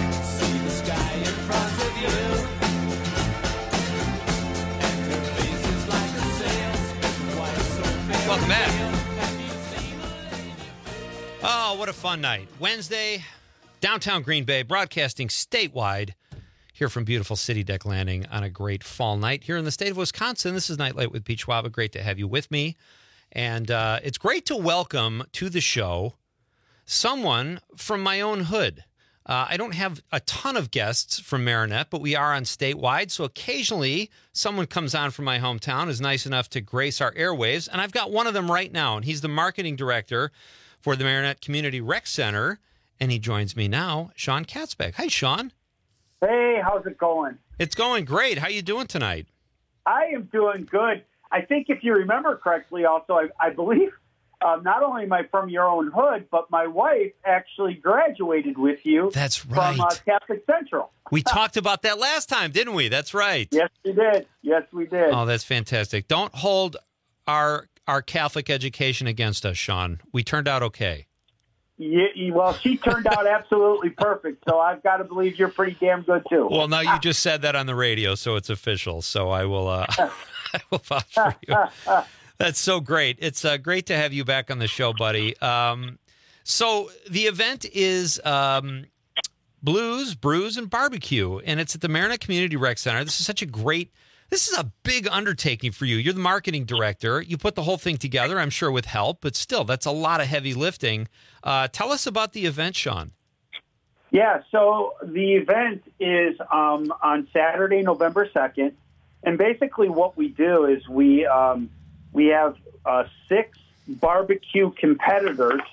See the sky in front of you, and your face fun night. Wednesday, downtown Green Bay, broadcasting statewide here from beautiful City Deck Landing on a great fall night here in the state of Wisconsin. This is Nightlight with Pete Schwaba. Great to have you with me. And uh, it's great to welcome to the show someone from my own hood. Uh, I don't have a ton of guests from Marinette, but we are on statewide. So occasionally someone comes on from my hometown, is nice enough to grace our airwaves. And I've got one of them right now, and he's the marketing director for the Marinette Community Rec Center. And he joins me now, Sean Katzbeck. Hi, Sean. Hey, how's it going? It's going great. How you doing tonight? I am doing good. I think if you remember correctly, also, I, I believe uh, not only am I from your own hood, but my wife actually graduated with you. That's right. From uh, Catholic Central. We talked about that last time, didn't we? That's right. Yes, we did. Yes, we did. Oh, that's fantastic. Don't hold our our Catholic education against us, Sean. We turned out okay. Yeah, well, she turned out absolutely perfect, so I've got to believe you're pretty damn good, too. Well, now you just said that on the radio, so it's official. So I will, uh, I will vouch for you. That's so great. It's uh, great to have you back on the show, buddy. Um, so the event is um, Blues, Brews, and Barbecue, and it's at the Marinette Community Rec Center. This is such a great, this is a big undertaking for you. You're the marketing director. You put the whole thing together, I'm sure, with help, but still, that's a lot of heavy lifting. Uh, tell us about the event, Sean. Yeah, so the event is um, on Saturday, November second, and basically what we do is we um, we have uh, six barbecue competitors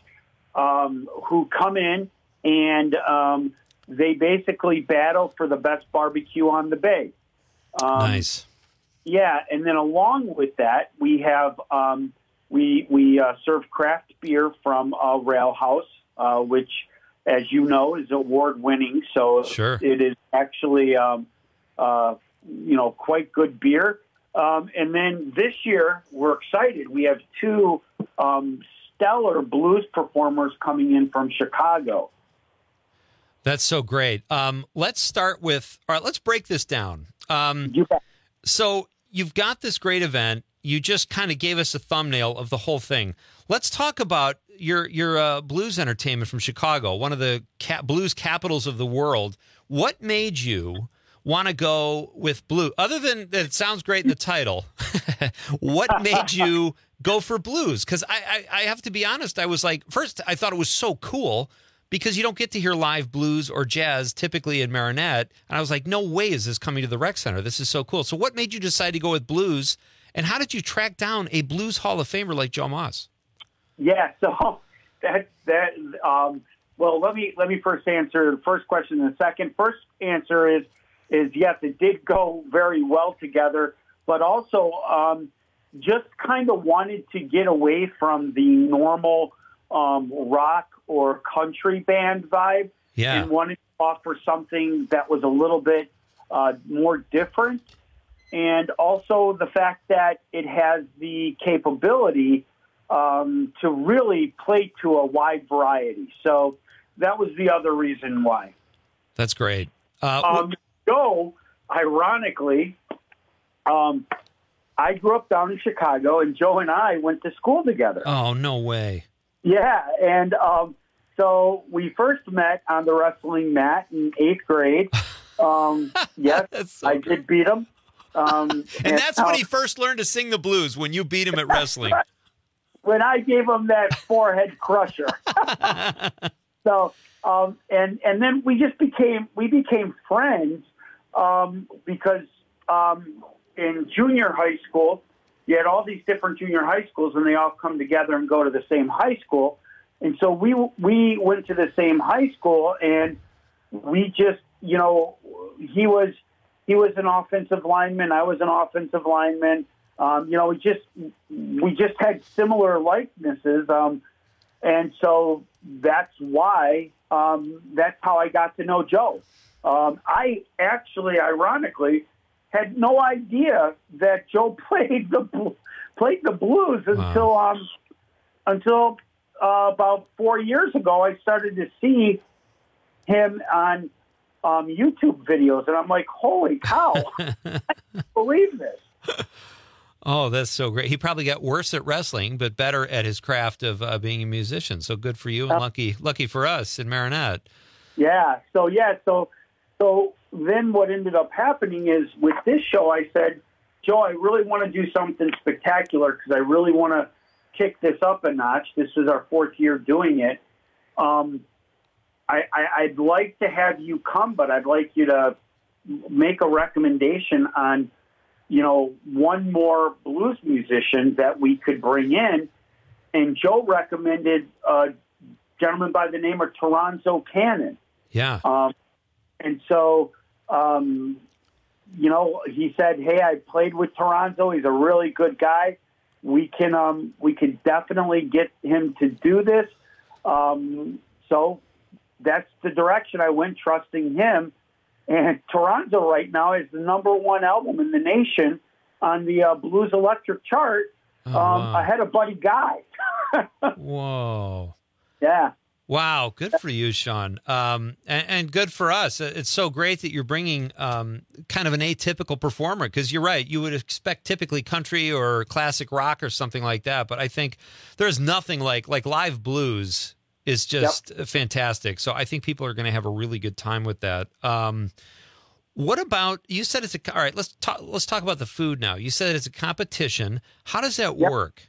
um, who come in, and um, they basically battle for the best barbecue on the bay. Um, nice. Yeah, and then along with that, we have um, we we uh, serve craft beer from uh, Rail House, uh, which, as you know, is award winning. So sure. It is actually um, uh, you know quite good beer. Um, and then this year, we're excited. We have two um, stellar blues performers coming in from Chicago. That's so great. Um, let's start with, all right, let's break this down. Um, so you've got this great event. You just kind of gave us a thumbnail of the whole thing. Let's talk about your your uh, blues entertainment from Chicago, one of the ca- blues capitals of the world. What made you want to go with blue? Other than that it sounds great in the title, what made you go for blues? Because I, I, I have to be honest, I was like, first, I thought it was so cool because you don't get to hear live blues or jazz typically in Marinette. And I was like, no way is this coming to the rec center. This is so cool. So what made you decide to go with blues? And how did you track down a blues Hall of Famer like Joe Moss? Yeah, so that, that um, well, let me let me first answer the first question. And the second, first answer is, is yes, it did go very well together, but also um, just kind of wanted to get away from the normal um, rock or country band vibe, yeah. and wanted to offer something that was a little bit uh, more different, and also the fact that it has the capability um, to really play to a wide variety. So that was the other reason why. That's great. Uh, um, so, ironically, um, I grew up down in Chicago, and Joe and I went to school together. Oh, no way. Yeah, and um, so we first met on the wrestling mat in eighth grade. Um, yes, so I did beat him. Um, and, and that's uh, when he first learned to sing the blues, when you beat him at wrestling. When I gave him that forehead crusher. So, um, and and then we just became we became friends um, because um, in junior high school, you had all these different junior high schools, and they all come together and go to the same high school. And so we we went to the same high school, and we just, you know, he was he was an offensive lineman, I was an offensive lineman. Um, you know, we just we just had similar likenesses, um, and so that's why um, that's how I got to know Joe. Um, I actually, ironically, had no idea that Joe played the played the blues until wow. um, until uh, about four years ago. I started to see him on um, YouTube videos, and I'm like, "Holy cow! I can't believe this." Oh, that's so great. He probably got worse at wrestling, but better at his craft of uh, being a musician. So good for you, and Uh, lucky lucky for us in Marinette. Yeah. So yeah. So so then what ended up happening is with this show, I said, Joe, I really want to do something spectacular because I really want to kick this up a notch. This is our fourth year doing it. Um, I, I, I'd like to have you come, but I'd like you to make a recommendation on, you know, one more blues musician that we could bring in. And Joe recommended a gentleman by the name of Toronzo Cannon. Yeah. Um, and so, um, you know, he said, "Hey, I played with Toronzo. He's a really good guy. We can, um, we can definitely get him to do this." Um, so that's the direction I went, trusting him. And Toronzo right now is the number one album in the nation on the uh, Blues Electric chart, Oh, um, wow. ahead of Buddy Guy. Whoa. Yeah. Wow, good for you, Sean, um, and, and good for us. It's so great that you're bringing um, kind of an atypical performer, because you're right. You would expect typically country or classic rock or something like that, but I think there's nothing like like live blues is just yep. fantastic. So I think people are going to have a really good time with that. Um, what about, you said it's a, all right, let's talk, let's talk about the food now. You said it's a competition. How does that Yep. work?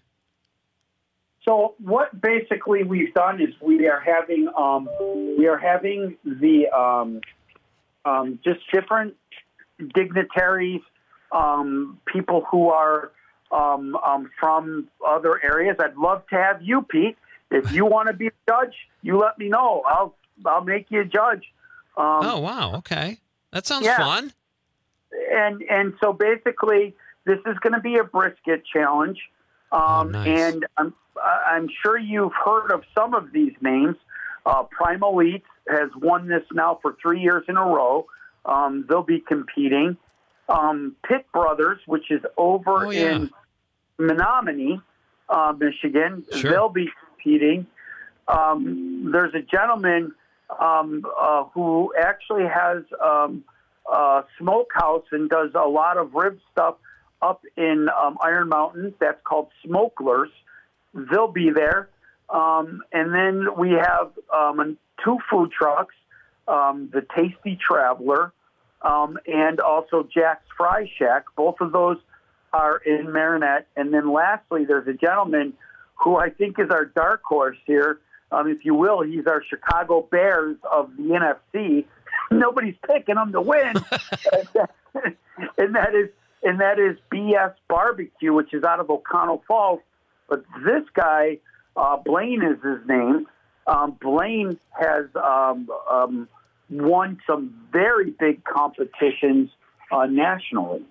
So what basically we've done is we are having um, we are having the um, um, just different dignitaries, um, people who are um, um, from other areas. I'd love to have you, Pete. If you want to be a judge, you let me know. I'll I'll make you a judge. Um, Oh, wow. Okay. That sounds yeah. fun. and and so basically, this is going to be a brisket challenge. Um, Oh, nice. And I'm I'm sure you've heard of some of these names. Uh, Primal Eats has won this now for three years in a row. Um, they'll be competing. Um, Pitt Brothers, which is over Oh, yeah. in Menominee, uh, Michigan, Sure. they'll be competing. Um, there's a gentleman um, uh, who actually has um, a smokehouse and does a lot of rib stuff up in um, Iron Mountain. That's called Smokelers. They'll be there. Um, and then we have um, two food trucks, um, the Tasty Traveler um, and also Jack's Fry Shack. Both of those are in Marinette. And then lastly, there's a gentleman who I think is our dark horse here, um, if you will. He's our Chicago Bears of the N F C. Nobody's picking him to win. and, that, and that is and that is B S Barbecue, which is out of O'Connell Falls. But this guy, uh, Blaine is his name. Um, Blaine has um, um, won some very big competitions uh, nationally.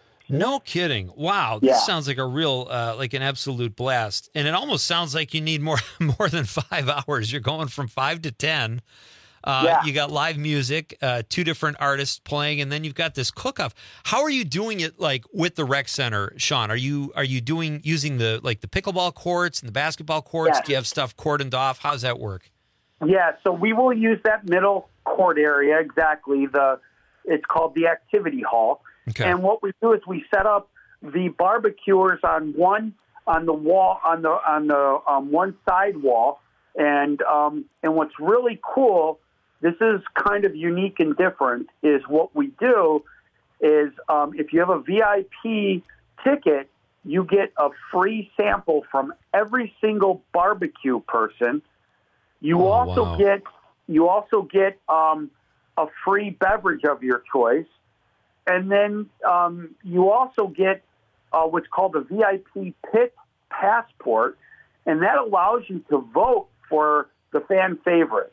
No kidding. Wow. This Yeah. sounds like a real, uh, like an absolute blast. And it almost sounds like you need more, more than five hours. You're going from five to ten. Uh, Yeah. You got live music, uh, two different artists playing, and then you've got this cook-off. How are you doing it, like with the rec center, Sean? Are you are you doing using the like the pickleball courts and the basketball courts? Yes. Do you have stuff cordoned off? How does that work? Yeah, so we will use that middle court area, exactly. The It's called the activity hall. Okay. And what we do is we set up the barbecuers on one on the wall on the on the um, one side wall, and um, and what's really cool, this is kind of unique and different, is what we do is um, if you have a V I P ticket, you get a free sample from every single barbecue person. You Oh, also wow. get you also get um, a free beverage of your choice. And then um, you also get uh, what's called a V I P pit passport, and that allows you to vote for the fan favorite.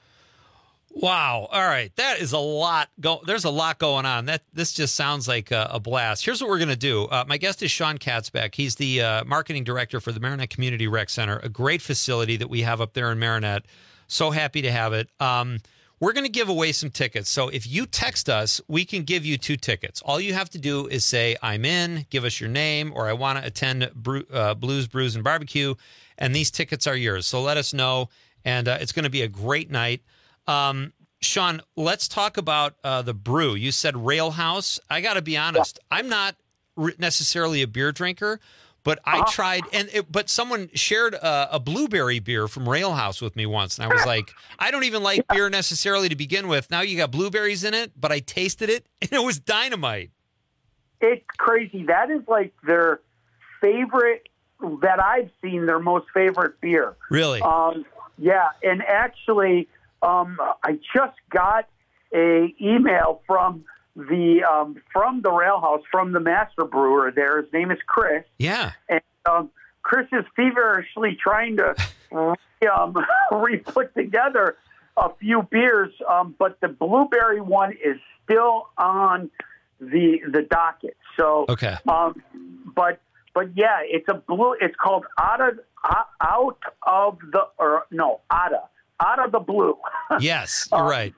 Wow. All right. That is a lot. Go. There's a lot going on. That This just sounds like a, a blast. Here's what we're going to do. Uh, my guest is Sean Katzbeck. He's the uh, marketing director for the Marinette Community Rec Center, a great facility that we have up there in Marinette. So happy to have it. Um, we're going to give away some tickets. So if you text us, we can give you two tickets. All you have to do is say, I'm in, give us your name, or I want to attend Bru- uh, Blues, Brews, and Barbecue, and these tickets are yours. So let us know, and uh, it's going to be a great night. Um, Sean, let's talk about uh, the brew. You said Rail House. I got to be honest. I'm not, re- necessarily a beer drinker, but I Uh-huh. tried, and it, but someone shared a, a blueberry beer from Rail House with me once, and I was like, I don't even like beer necessarily to begin with. Now you got blueberries in it, but I tasted it, and it was dynamite. It's crazy. That is like their favorite, that I've seen, their most favorite beer. Really? Um, yeah, and actually, um, I just got a email from the um, from the Rail House, from the master brewer there. His name is Chris. Yeah. And um, Chris is feverishly trying to re, um, re-put together a few beers, um, but the blueberry one is still on the the docket. So, okay. Um, but but yeah, it's a blue. It's called out of out of the or no Ada out of the blue. Yes, you're Um, right.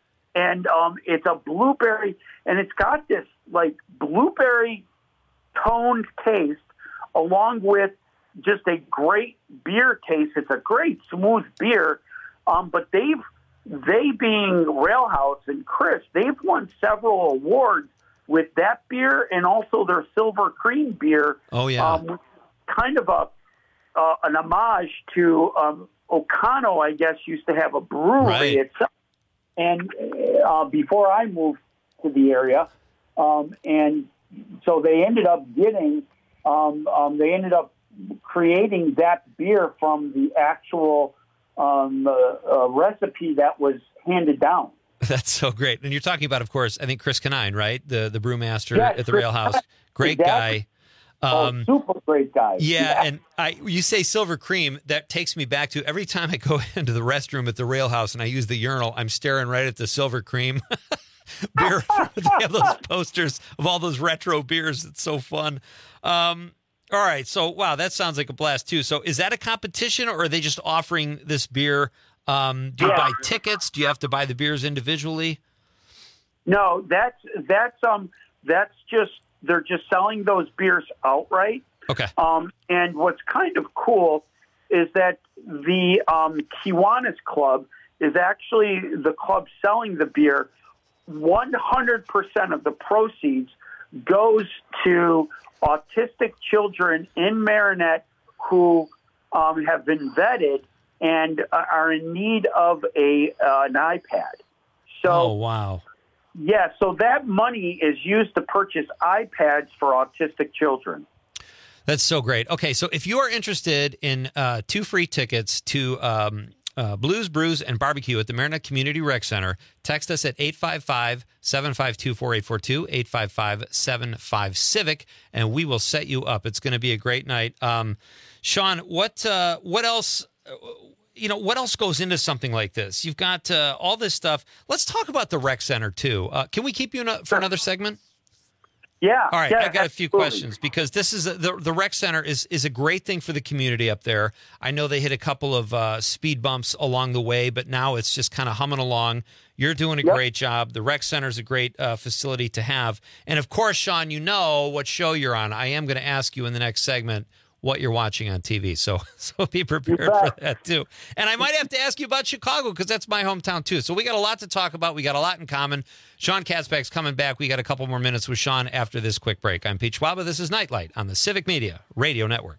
And um, it's a blueberry, and it's got this like blueberry toned taste, along with just a great beer taste. It's a great smooth beer, um, but they've they being Rail House and Chris, they've won several awards with that beer and also their Silver Cream beer. Oh yeah, um, kind of a uh, an homage to um, Okano, I guess, used to have a brewery Right. itself. And uh, before I moved to the area, um, and so they ended up getting, um, um, they ended up creating that beer from the actual um, uh, uh, recipe that was handed down. That's so great. And you're talking about, of course, I think Chris Canine, right? The the brewmaster Yes, at the Chris Rail House. Canine. Great Exactly. guy. Oh, Um, super great guy. Yeah, and I you say Silver Cream, that takes me back to every time I go into the restroom at the Rail House and I use the urinal, I'm staring right at the Silver Cream beer. They have those posters of all those retro beers. It's so fun. Um, all right, so wow, that sounds like a blast too. So is that a competition, or are they just offering this beer? Um, do you Yeah. buy tickets? Do you have to buy the beers individually? No, that's that's um that's just they're just selling those beers outright. Okay. Um, and what's kind of cool is that the um, Kiwanis Club is actually the club selling the beer. one hundred percent of the proceeds goes to autistic children in Marinette who um, have been vetted and uh, are in need of a uh, an iPad. So, oh, wow. yeah, so that money is used to purchase iPads for autistic children. That's so great. Okay, so if you are interested in uh, two free tickets to um, uh, Blues, Brews, and Barbecue at the Marinette Community Rec Center, text us at eight five five, seven five two, four eight four two, eight five five, seven five, CIVIC, and we will set you up. It's going to be a great night. Um, Sean, what uh, what else... You know, what else goes into something like this? You've got uh, all this stuff. Let's talk about the rec center, too. Uh, can we keep you in a, for another segment? Yeah. All right, yeah, I got a few absolutely. questions because this is a, the the rec center is is a great thing for the community up there. I know they hit a couple of uh, speed bumps along the way, but now it's just kind of humming along. You're doing a Yep. great job. The rec center is a great uh, facility to have, and of course, Sean, you know what show you're on. I am going to ask you in the next segment what you're watching on T V, so so be prepared for that too. And I might have to ask you about Chicago because that's my hometown too. So we got a lot to talk about. We got a lot in common. Sean Katzbach's coming back. We got a couple more minutes with Sean after this quick break. I'm Pete Schwaba. This is Nightlight on the Civic Media Radio Network.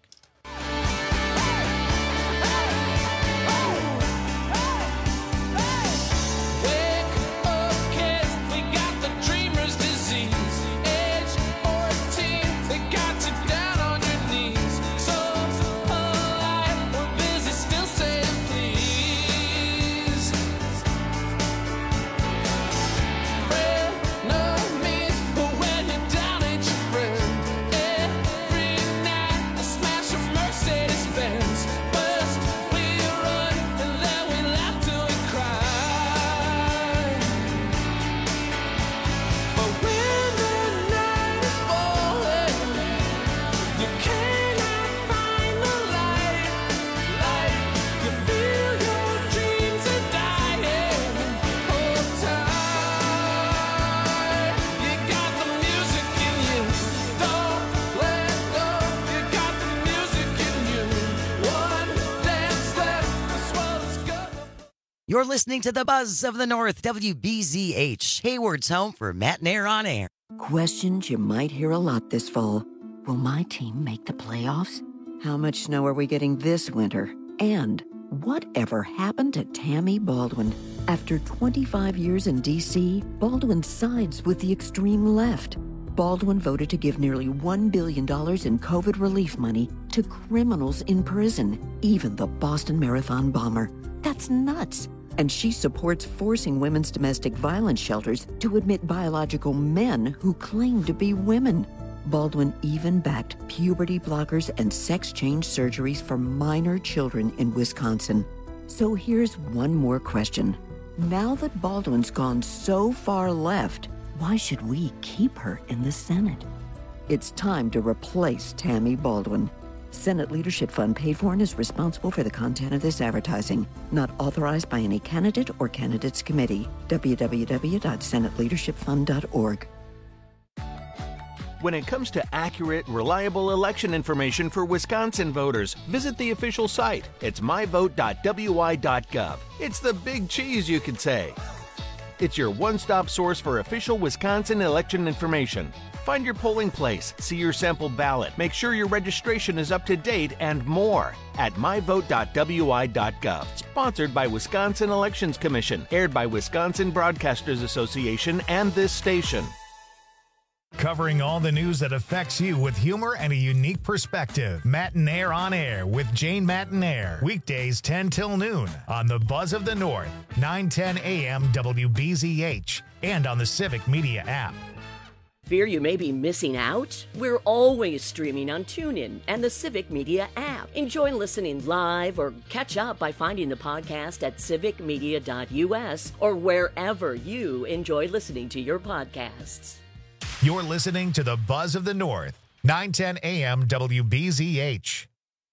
You're listening to the Buzz of the North, W B Z H, Hayward's home for Matt Nair on air. Questions you might hear a lot this fall. Will my team make the playoffs? How much snow are we getting this winter? And whatever happened to Tammy Baldwin? After twenty-five years in D C, Baldwin sides with the extreme left. Baldwin voted to give nearly one billion dollars in COVID relief money to criminals in prison, even the Boston Marathon bomber. That's nuts. And she supports forcing women's domestic violence shelters to admit biological men who claim to be women. Baldwin even backed puberty blockers and sex change surgeries for minor children in Wisconsin. So here's one more question. Now that Baldwin's gone so far left, why should we keep her in the Senate? It's time to replace Tammy Baldwin. Senate Leadership Fund paid for and is responsible for the content of this advertising. Not authorized by any candidate or candidates committee. w w w dot senate leadership fund dot org. When it comes to accurate, reliable election information for Wisconsin voters, visit the official site. It's my vote dot w i dot gov. It's the big cheese, you could say. It's your one-stop source for official Wisconsin election information. Find your polling place, see your sample ballot, make sure your registration is up to date, and more at my vote dot w i dot gov. Sponsored by Wisconsin Elections Commission, aired by Wisconsin Broadcasters Association and this station. Covering all the news that affects you with humor and a unique perspective. Matinaire on Air with Jane Matinaire. Weekdays ten till noon on the Buzz of the North, nine ten a m W B Z H, and on the Civic Media app. Fear you may be missing out? We're always streaming on TuneIn and the Civic Media app. Enjoy listening live or catch up by finding the podcast at civic media dot u s or wherever you enjoy listening to your podcasts. You're listening to the Buzz of the North, nine ten a m W B Z H.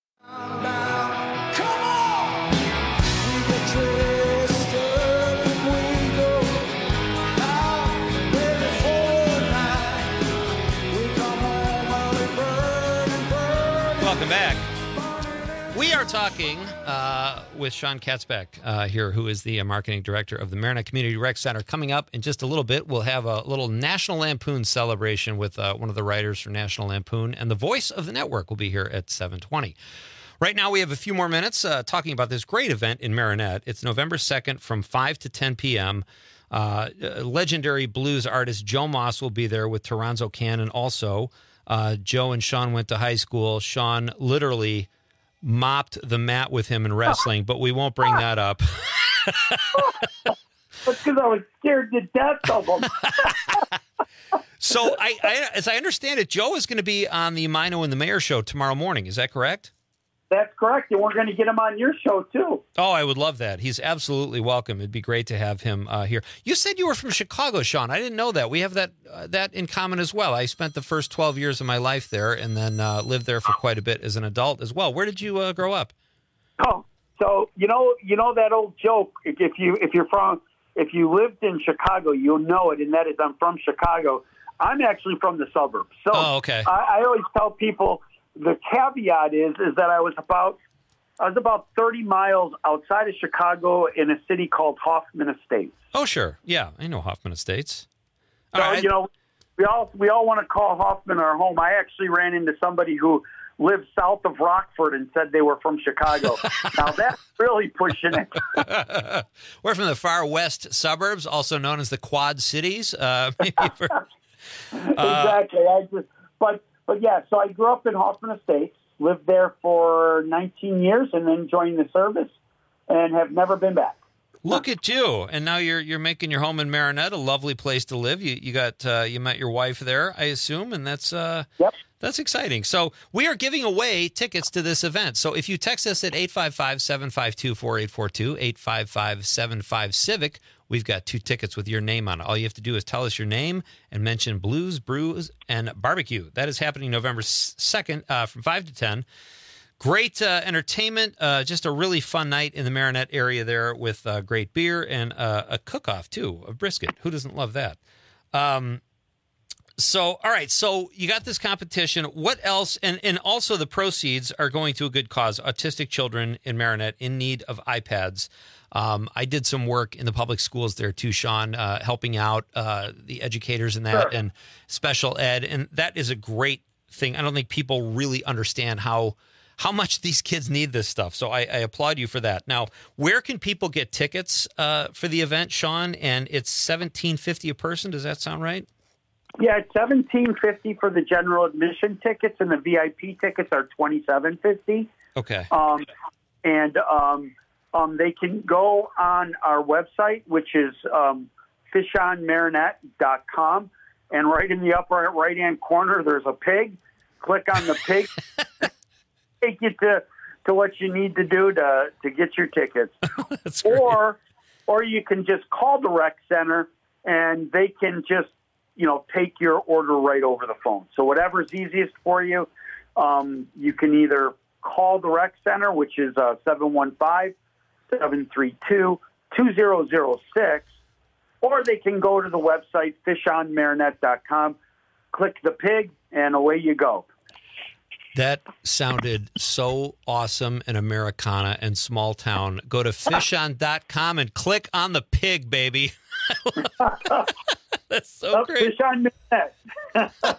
Welcome back. We are talking uh, with Sean Katzbeck uh, here, who is the uh, marketing director of the Marinette Community Rec Center. Coming up in just a little bit, we'll have a little National Lampoon celebration with uh, one of the writers from National Lampoon, and the voice of the network will be here at seven twenty. Right now, we have a few more minutes uh, talking about this great event in Marinette. It's November second from five to ten p.m. Uh, legendary blues artist Joe Moss will be there with Toronzo Cannon also. Uh, Joe and Sean went to high school. Sean literally mopped the mat with him in wrestling, but we won't bring that up. Because I was scared to death of him. So, I, I, as I understand it, Joe is going to be on the Mino and the Mayor show tomorrow morning. Is that correct? That's correct, and we're going to get him on your show, too. Oh, I would love that. He's absolutely welcome. It'd be great to have him uh, here. You said you were from Chicago, Sean. I didn't know that. We have that uh, that in common as well. I spent the first twelve years of my life there and then uh, lived there for quite a bit as an adult as well. Where did you uh, grow up? Oh, so you know you know that old joke, if you if you're from if you lived in Chicago, you'll know it, and that is I'm from Chicago. I'm actually from the suburbs. So oh, okay. I, I always tell people the caveat is is that I was about I was about thirty miles outside of Chicago in a city called Hoffman Estates. Oh, sure. Yeah, I know Hoffman Estates. So, right. you know, we all we all want to call Hoffman our home. I actually ran into somebody who lived south of Rockford and said they were from Chicago. Now, that's really pushing it. We're from the far west suburbs, also known as the Quad Cities. Uh, maybe for, uh, exactly. I just, but, but, yeah, so I grew up in Hoffman Estates, lived there for nineteen years, and then joined the service and have never been back. Look at you, and now you're you're making your home in Marinette, a lovely place to live. You you got uh, you met your wife there, I assume, and that's uh, yep. that's exciting. So we are giving away tickets to this event. So if you text us at eight five five, seven five two, four eight four two, eight five five, seven five Civic, we've got two tickets with your name on it. All you have to do is tell us your name and mention Blues, Brews, and Barbecue. That is happening November second uh, from five to ten. Great uh, entertainment, uh, just a really fun night in the Marinette area there with uh, great beer and uh, a cook-off, too, of brisket. Who doesn't love that? Um, So, all right. So you got this competition. What else? And, and also the proceeds are going to a good cause. Autistic children in Marinette in need of iPads. Um, I did some work in the public schools there too, Sean, uh, helping out uh, the educators in that Sure. and special ed. And that is a great thing. I don't think people really understand how how much these kids need this stuff. So I, I applaud you for that. Now, where can people get tickets uh, for the event, Sean? And it's seventeen fifty a person. Does that sound right? Yeah, it's seventeen fifty for the general admission tickets, and the V I P tickets are twenty-seven fifty. Okay. Um, and um, um, they can go on our website, which is um, fish on marinette dot com, and right in the upper right-hand corner, there's a pig. Click on the pig. Take you to, to what you need to do to, to get your tickets. That's great. Or, or you can just call the rec center, and they can just, you know, take your order right over the phone. So whatever's easiest for you, um, you can either call the rec center, which is uh, seven one five, seven three two, two zero zero six, or they can go to the website, fish on marinette dot com, click the pig, and away you go. That sounded so awesome and Americana and small town. Go to fish on dot com and click on the pig, baby. That's so oh, great. Fish on Marinette.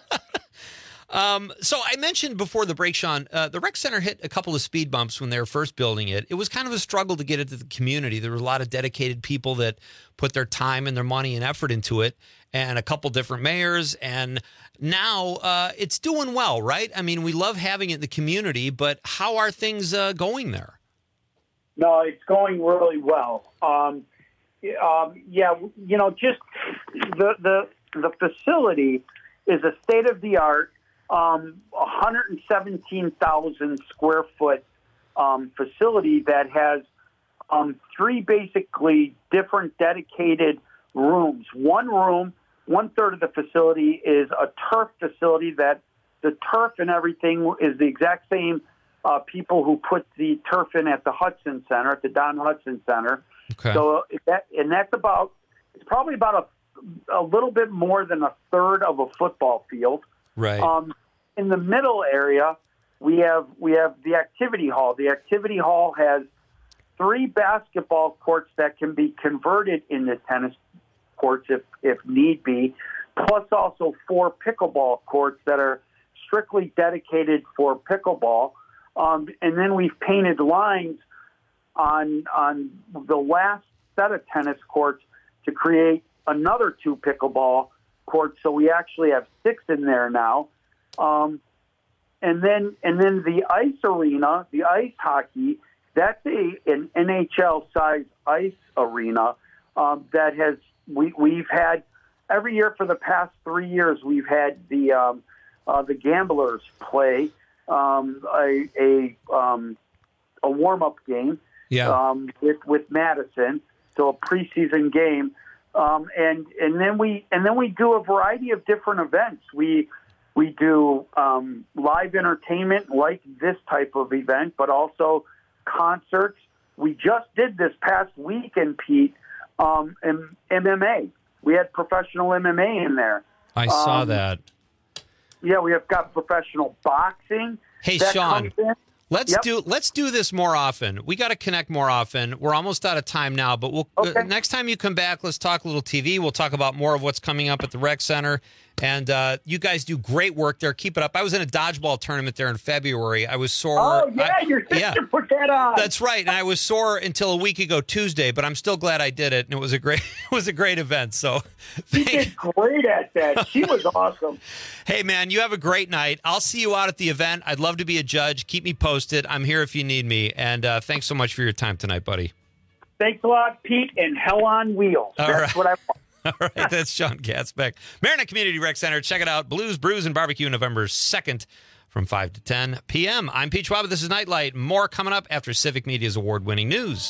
Um, so I mentioned before the break, Sean, uh, the rec center hit a couple of speed bumps when they were first building it. It was kind of a struggle to get it to the community. There were a lot of dedicated people that put their time and their money and effort into it, and a couple different mayors. And now uh, it's doing well, right? I mean, we love having it in the community, but how are things uh, going there? No, it's going really well. Um, um, yeah, you know, just the the the facility is a state of the art. Um, one hundred seventeen thousand square foot um, facility that has um, three basically different dedicated rooms. One room, one third of the facility is a turf facility that the turf and everything is the exact same uh, people who put the turf in at the Hudson Center, at the Don Hudson Center. Okay. So that, and that's about, it's probably about a, a little bit more than a third of a football field. Right. Um, in the middle area, we have we have the activity hall. The activity hall has three basketball courts that can be converted into tennis courts if, if need be, plus also four pickleball courts that are strictly dedicated for pickleball. Um, and then we've painted lines on on the last set of tennis courts to create another two pickleball courts. So we actually have six in there now. Um, and then and then the ice arena, the ice hockey, that's a an N H L size ice arena um, that has we we've had every year for the past three years. We've had the um, uh, the Gamblers play um, a a, um, a warm up game Yeah. um, with with Madison, so a preseason game. Um, and and then we and then we do a variety of different events. We we do um, live entertainment like this type of event, but also concerts. We just did this past weekend, Pete, um, M- MMA. We had professional M M A in there. I saw Um, that. Yeah, we have got professional boxing. Hey, that Sean. comes in. Let's Yep. do let's do this more often. We got to connect more often. We're almost out of time now, but we'll Okay. uh, next time you come back, let's talk a little T V. We'll talk about more of what's coming up at the rec center. And uh, you guys do great work there. Keep it up. I was in a dodgeball tournament there in February. I was sore. Oh, yeah, I- your sister yeah. put that on. That's right. And I was sore until a week ago Tuesday, but I'm still glad I did it. And it was a great it was a great event. So She did great at that. She was awesome. hey, man, you have a great night. I'll see you out at the event. I'd love to be a judge. Keep me posted. I'm here if you need me. And uh, thanks so much for your time tonight, buddy. Thanks a lot, Pete, and hell on wheels. All That's right. what I want. All right, that's Sean Gatzbeck. Marinette Community Rec Center. Check it out. Blues, Brews, and Barbecue November second from five to ten p.m. I'm Pete Schwab. This is Nightlight. More coming up after Civic Media's award-winning news.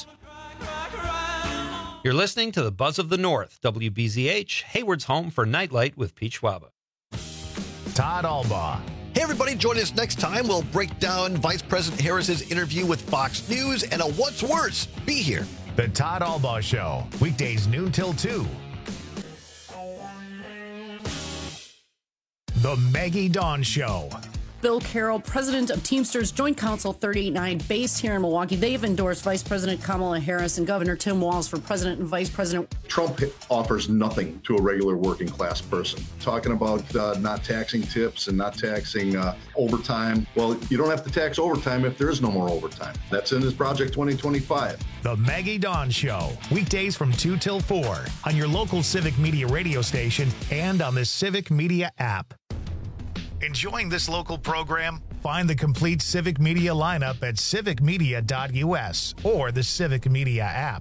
You're listening to the Buzz of the North, W B Z H, Hayward's home for Nightlight with Pete Schwab. Todd Albaugh. Hey, everybody, join us next time. We'll break down Vice President Harris's interview with Fox News and a what's worse. Be here. The Todd Albaugh Show, weekdays noon till two. The Maggie Dawn Show. Bill Carroll, president of Teamsters Joint Council thirty-eight nine, based here in Milwaukee. They've endorsed Vice President Kamala Harris and Governor Tim Walz for president and vice president. Trump offers nothing to a regular working class person. Talking about uh, not taxing tips and not taxing uh, overtime. Well, you don't have to tax overtime if there is no more overtime. That's in his Project twenty twenty-five. The Maggie Dawn Show. Weekdays from two till four on your local Civic Media radio station and on the Civic Media app. Enjoying this local program? Find the complete Civic Media lineup at civic media dot u s or the Civic Media app.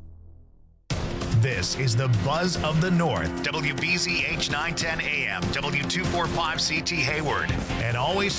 This is the Buzz of the North, W B Z H nine ten A M, W two forty-five C T Hayward, and always